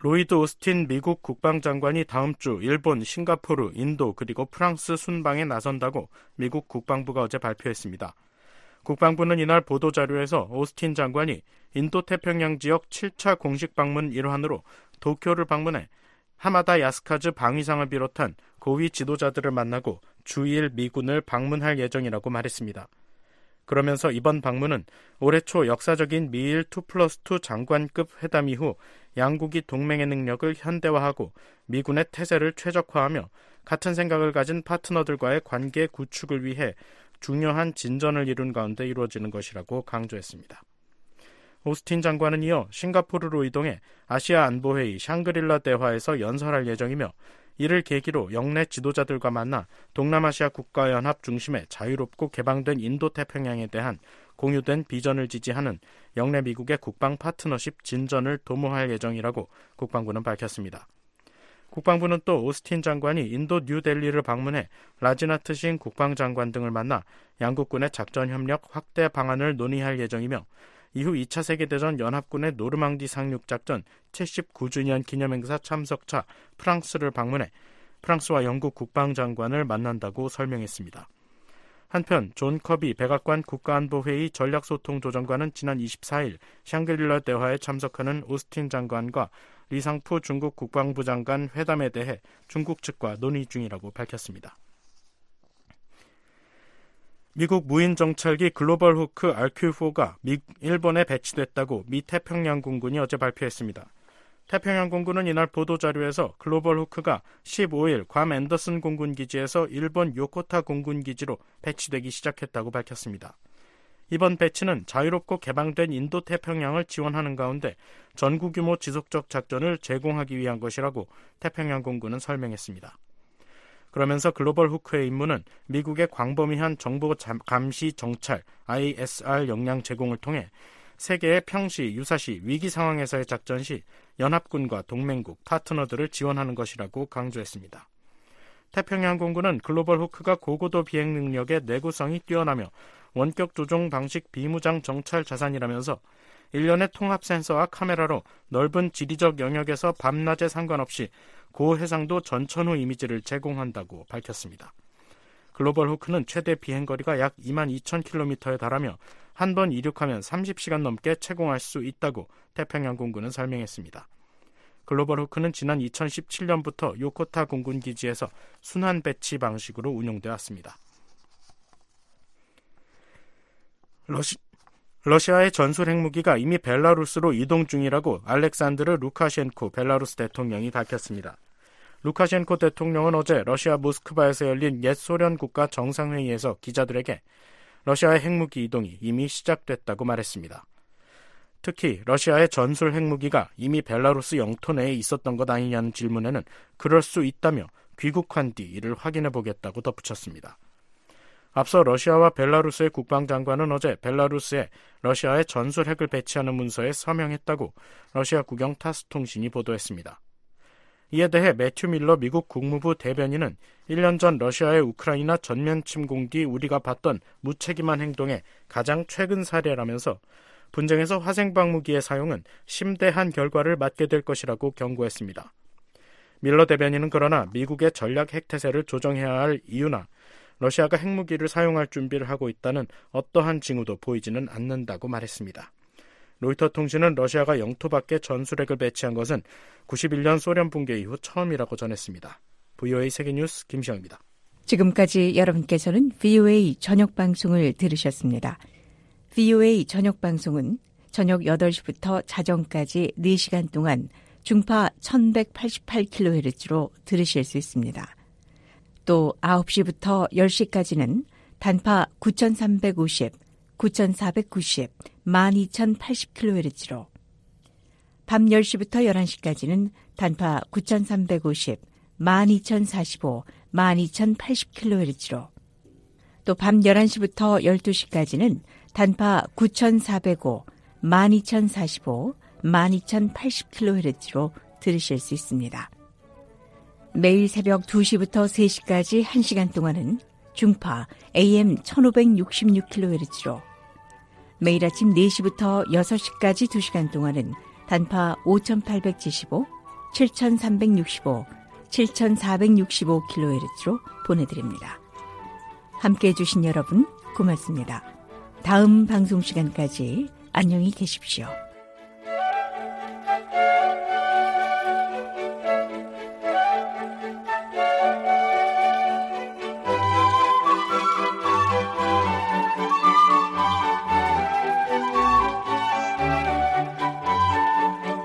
로이드 오스틴 미국 국방장관이 다음 주 일본, 싱가포르, 인도 그리고 프랑스 순방에 나선다고 미국 국방부가 어제 발표했습니다. 국방부는 이날 보도자료에서 오스틴 장관이 인도태평양 지역 칠 차 공식 방문 일환으로 도쿄를 방문해 하마다 야스카즈 방위상을 비롯한 고위 지도자들을 만나고 주일 미군을 방문할 예정이라고 말했습니다. 그러면서 이번 방문은 올해 초 역사적인 미일 투 플러스 투 장관급 회담 이후 양국이 동맹의 능력을 현대화하고 미군의 태세를 최적화하며 같은 생각을 가진 파트너들과의 관계 구축을 위해 중요한 진전을 이룬 가운데 이루어지는 것이라고 강조했습니다. 오스틴 장관은 이어 싱가포르로 이동해 아시아 안보회의 샹그릴라 대화에서 연설할 예정이며 이를 계기로 영내 지도자들과 만나 동남아시아 국가연합 중심의 자유롭고 개방된 인도태평양에 대한 공유된 비전을 지지하는 영내 미국의 국방 파트너십 진전을 도모할 예정이라고 국방부는 밝혔습니다. 국방부는 또 오스틴 장관이 인도 뉴델리를 방문해 라지나트 싱 국방장관 등을 만나 양국군의 작전 협력 확대 방안을 논의할 예정이며 이후 이 차 세계대전 연합군의 노르망디 상륙작전 칠십구 주년 기념행사 참석차 프랑스를 방문해 프랑스와 영국 국방장관을 만난다고 설명했습니다. 한편 존 커비 백악관 국가안보회의 전략소통조정관은 지난 이십사일 샹그릴라 대화에 참석하는 오스틴 장관과 리상푸 중국 국방부 장관 회담에 대해 중국 측과 논의 중이라고 밝혔습니다. 미국 무인 정찰기 글로벌 호크 알큐포가 미, 일본에 배치됐다고 미 태평양공군이 어제 발표했습니다. 태평양공군은 이날 보도자료에서 글로벌 호크가 십오일 괌 앤더슨 공군기지에서 일본 요코타 공군기지로 배치되기 시작했다고 밝혔습니다. 이번 배치는 자유롭고 개방된 인도태평양을 지원하는 가운데 전구규모 지속적 작전을 제공하기 위한 것이라고 태평양공군은 설명했습니다. 그러면서 글로벌 호크의 임무는 미국의 광범위한 정보 감시 정찰 아이 에스 알 역량 제공을 통해 세계의 평시, 유사시, 위기 상황에서의 작전 시 연합군과 동맹국, 파트너들을 지원하는 것이라고 강조했습니다. 태평양공군은 글로벌 호크가 고고도 비행 능력의 내구성이 뛰어나며 원격 조종 방식 비무장 정찰 자산이라면서 일련의 통합 센서와 카메라로 넓은 지리적 영역에서 밤낮에 상관없이 고해상도 전천후 이미지를 제공한다고 밝혔습니다. 글로벌 호크는 최대 비행거리가 약 이만 이천 킬로미터에 달하며 한 번 이륙하면 삼십 시간 넘게 채공할 수 있다고 태평양공군은 설명했습니다. 글로벌 호크는 지난 이천십칠년부터 요코타 공군기지에서 순환 배치 방식으로 운용되어 왔습니다. 러시, 러시아의 전술 핵무기가 이미 벨라루스로 이동 중이라고 알렉산드르 루카셴코 벨라루스 대통령이 밝혔습니다. 루카셴코 대통령은 어제 러시아 모스크바에서 열린 옛 소련 국가 정상회의에서 기자들에게 러시아의 핵무기 이동이 이미 시작됐다고 말했습니다. 특히 러시아의 전술 핵무기가 이미 벨라루스 영토 내에 있었던 것 아니냐는 질문에는 그럴 수 있다며 귀국한 뒤 이를 확인해 보겠다고 덧붙였습니다. 앞서 러시아와 벨라루스의 국방장관은 어제 벨라루스에 러시아의 전술 핵을 배치하는 문서에 서명했다고 러시아 국영 타스 통신이 보도했습니다. 이에 대해 매튜 밀러 미국 국무부 대변인은 일 년 전 러시아의 우크라이나 전면 침공 뒤 우리가 봤던 무책임한 행동의 가장 최근 사례라면서 분쟁에서 화생방 무기의 사용은 심대한 결과를 맞게 될 것이라고 경고했습니다. 밀러 대변인은 그러나 미국의 전략 핵태세를 조정해야 할 이유나 러시아가 핵무기를 사용할 준비를 하고 있다는 어떠한 징후도 보이지는 않는다고 말했습니다. 로이터 통신은 러시아가 영토 밖에 전술핵을 배치한 것은 구십일년 소련 붕괴 이후 처음이라고 전했습니다. 브이오에이 세계뉴스 김시영입니다. 지금까지 여러분께서는 브이오에이 저녁 방송을 들으셨습니다. 브이오에이 저녁 방송은 저녁 여덟 시부터 자정까지 네 시간 동안 중파 천백팔십팔 킬로헤르츠로 들으실 수 있습니다. 또 아홉 시부터 열 시까지는 단파 구천삼백오십, 구천사백구십, 만 이천팔십 킬로헤르츠로 밤 열 시부터 열한 시까지는 단파 구천삼백오십, 만 이천사십오, 만 이천팔십 킬로헤르츠로 또 밤 열한 시부터 열두 시까지는 단파 구천사백오, 만 이천사십오, 만 이천팔십 킬로헤르츠로 들으실 수 있습니다. 매일 새벽 두 시부터 세 시까지 한 시간 동안은 중파 에이엠 천오백육십육 킬로헤르츠로 매일 아침 네 시부터 여섯 시까지 두 시간 동안은 단파 오천팔백칠십오, 칠천삼백육십오, 칠천사백육십오 킬로헤르츠로 보내드립니다. 함께해 주신 여러분 고맙습니다. 다음 방송 시간까지 안녕히 계십시오.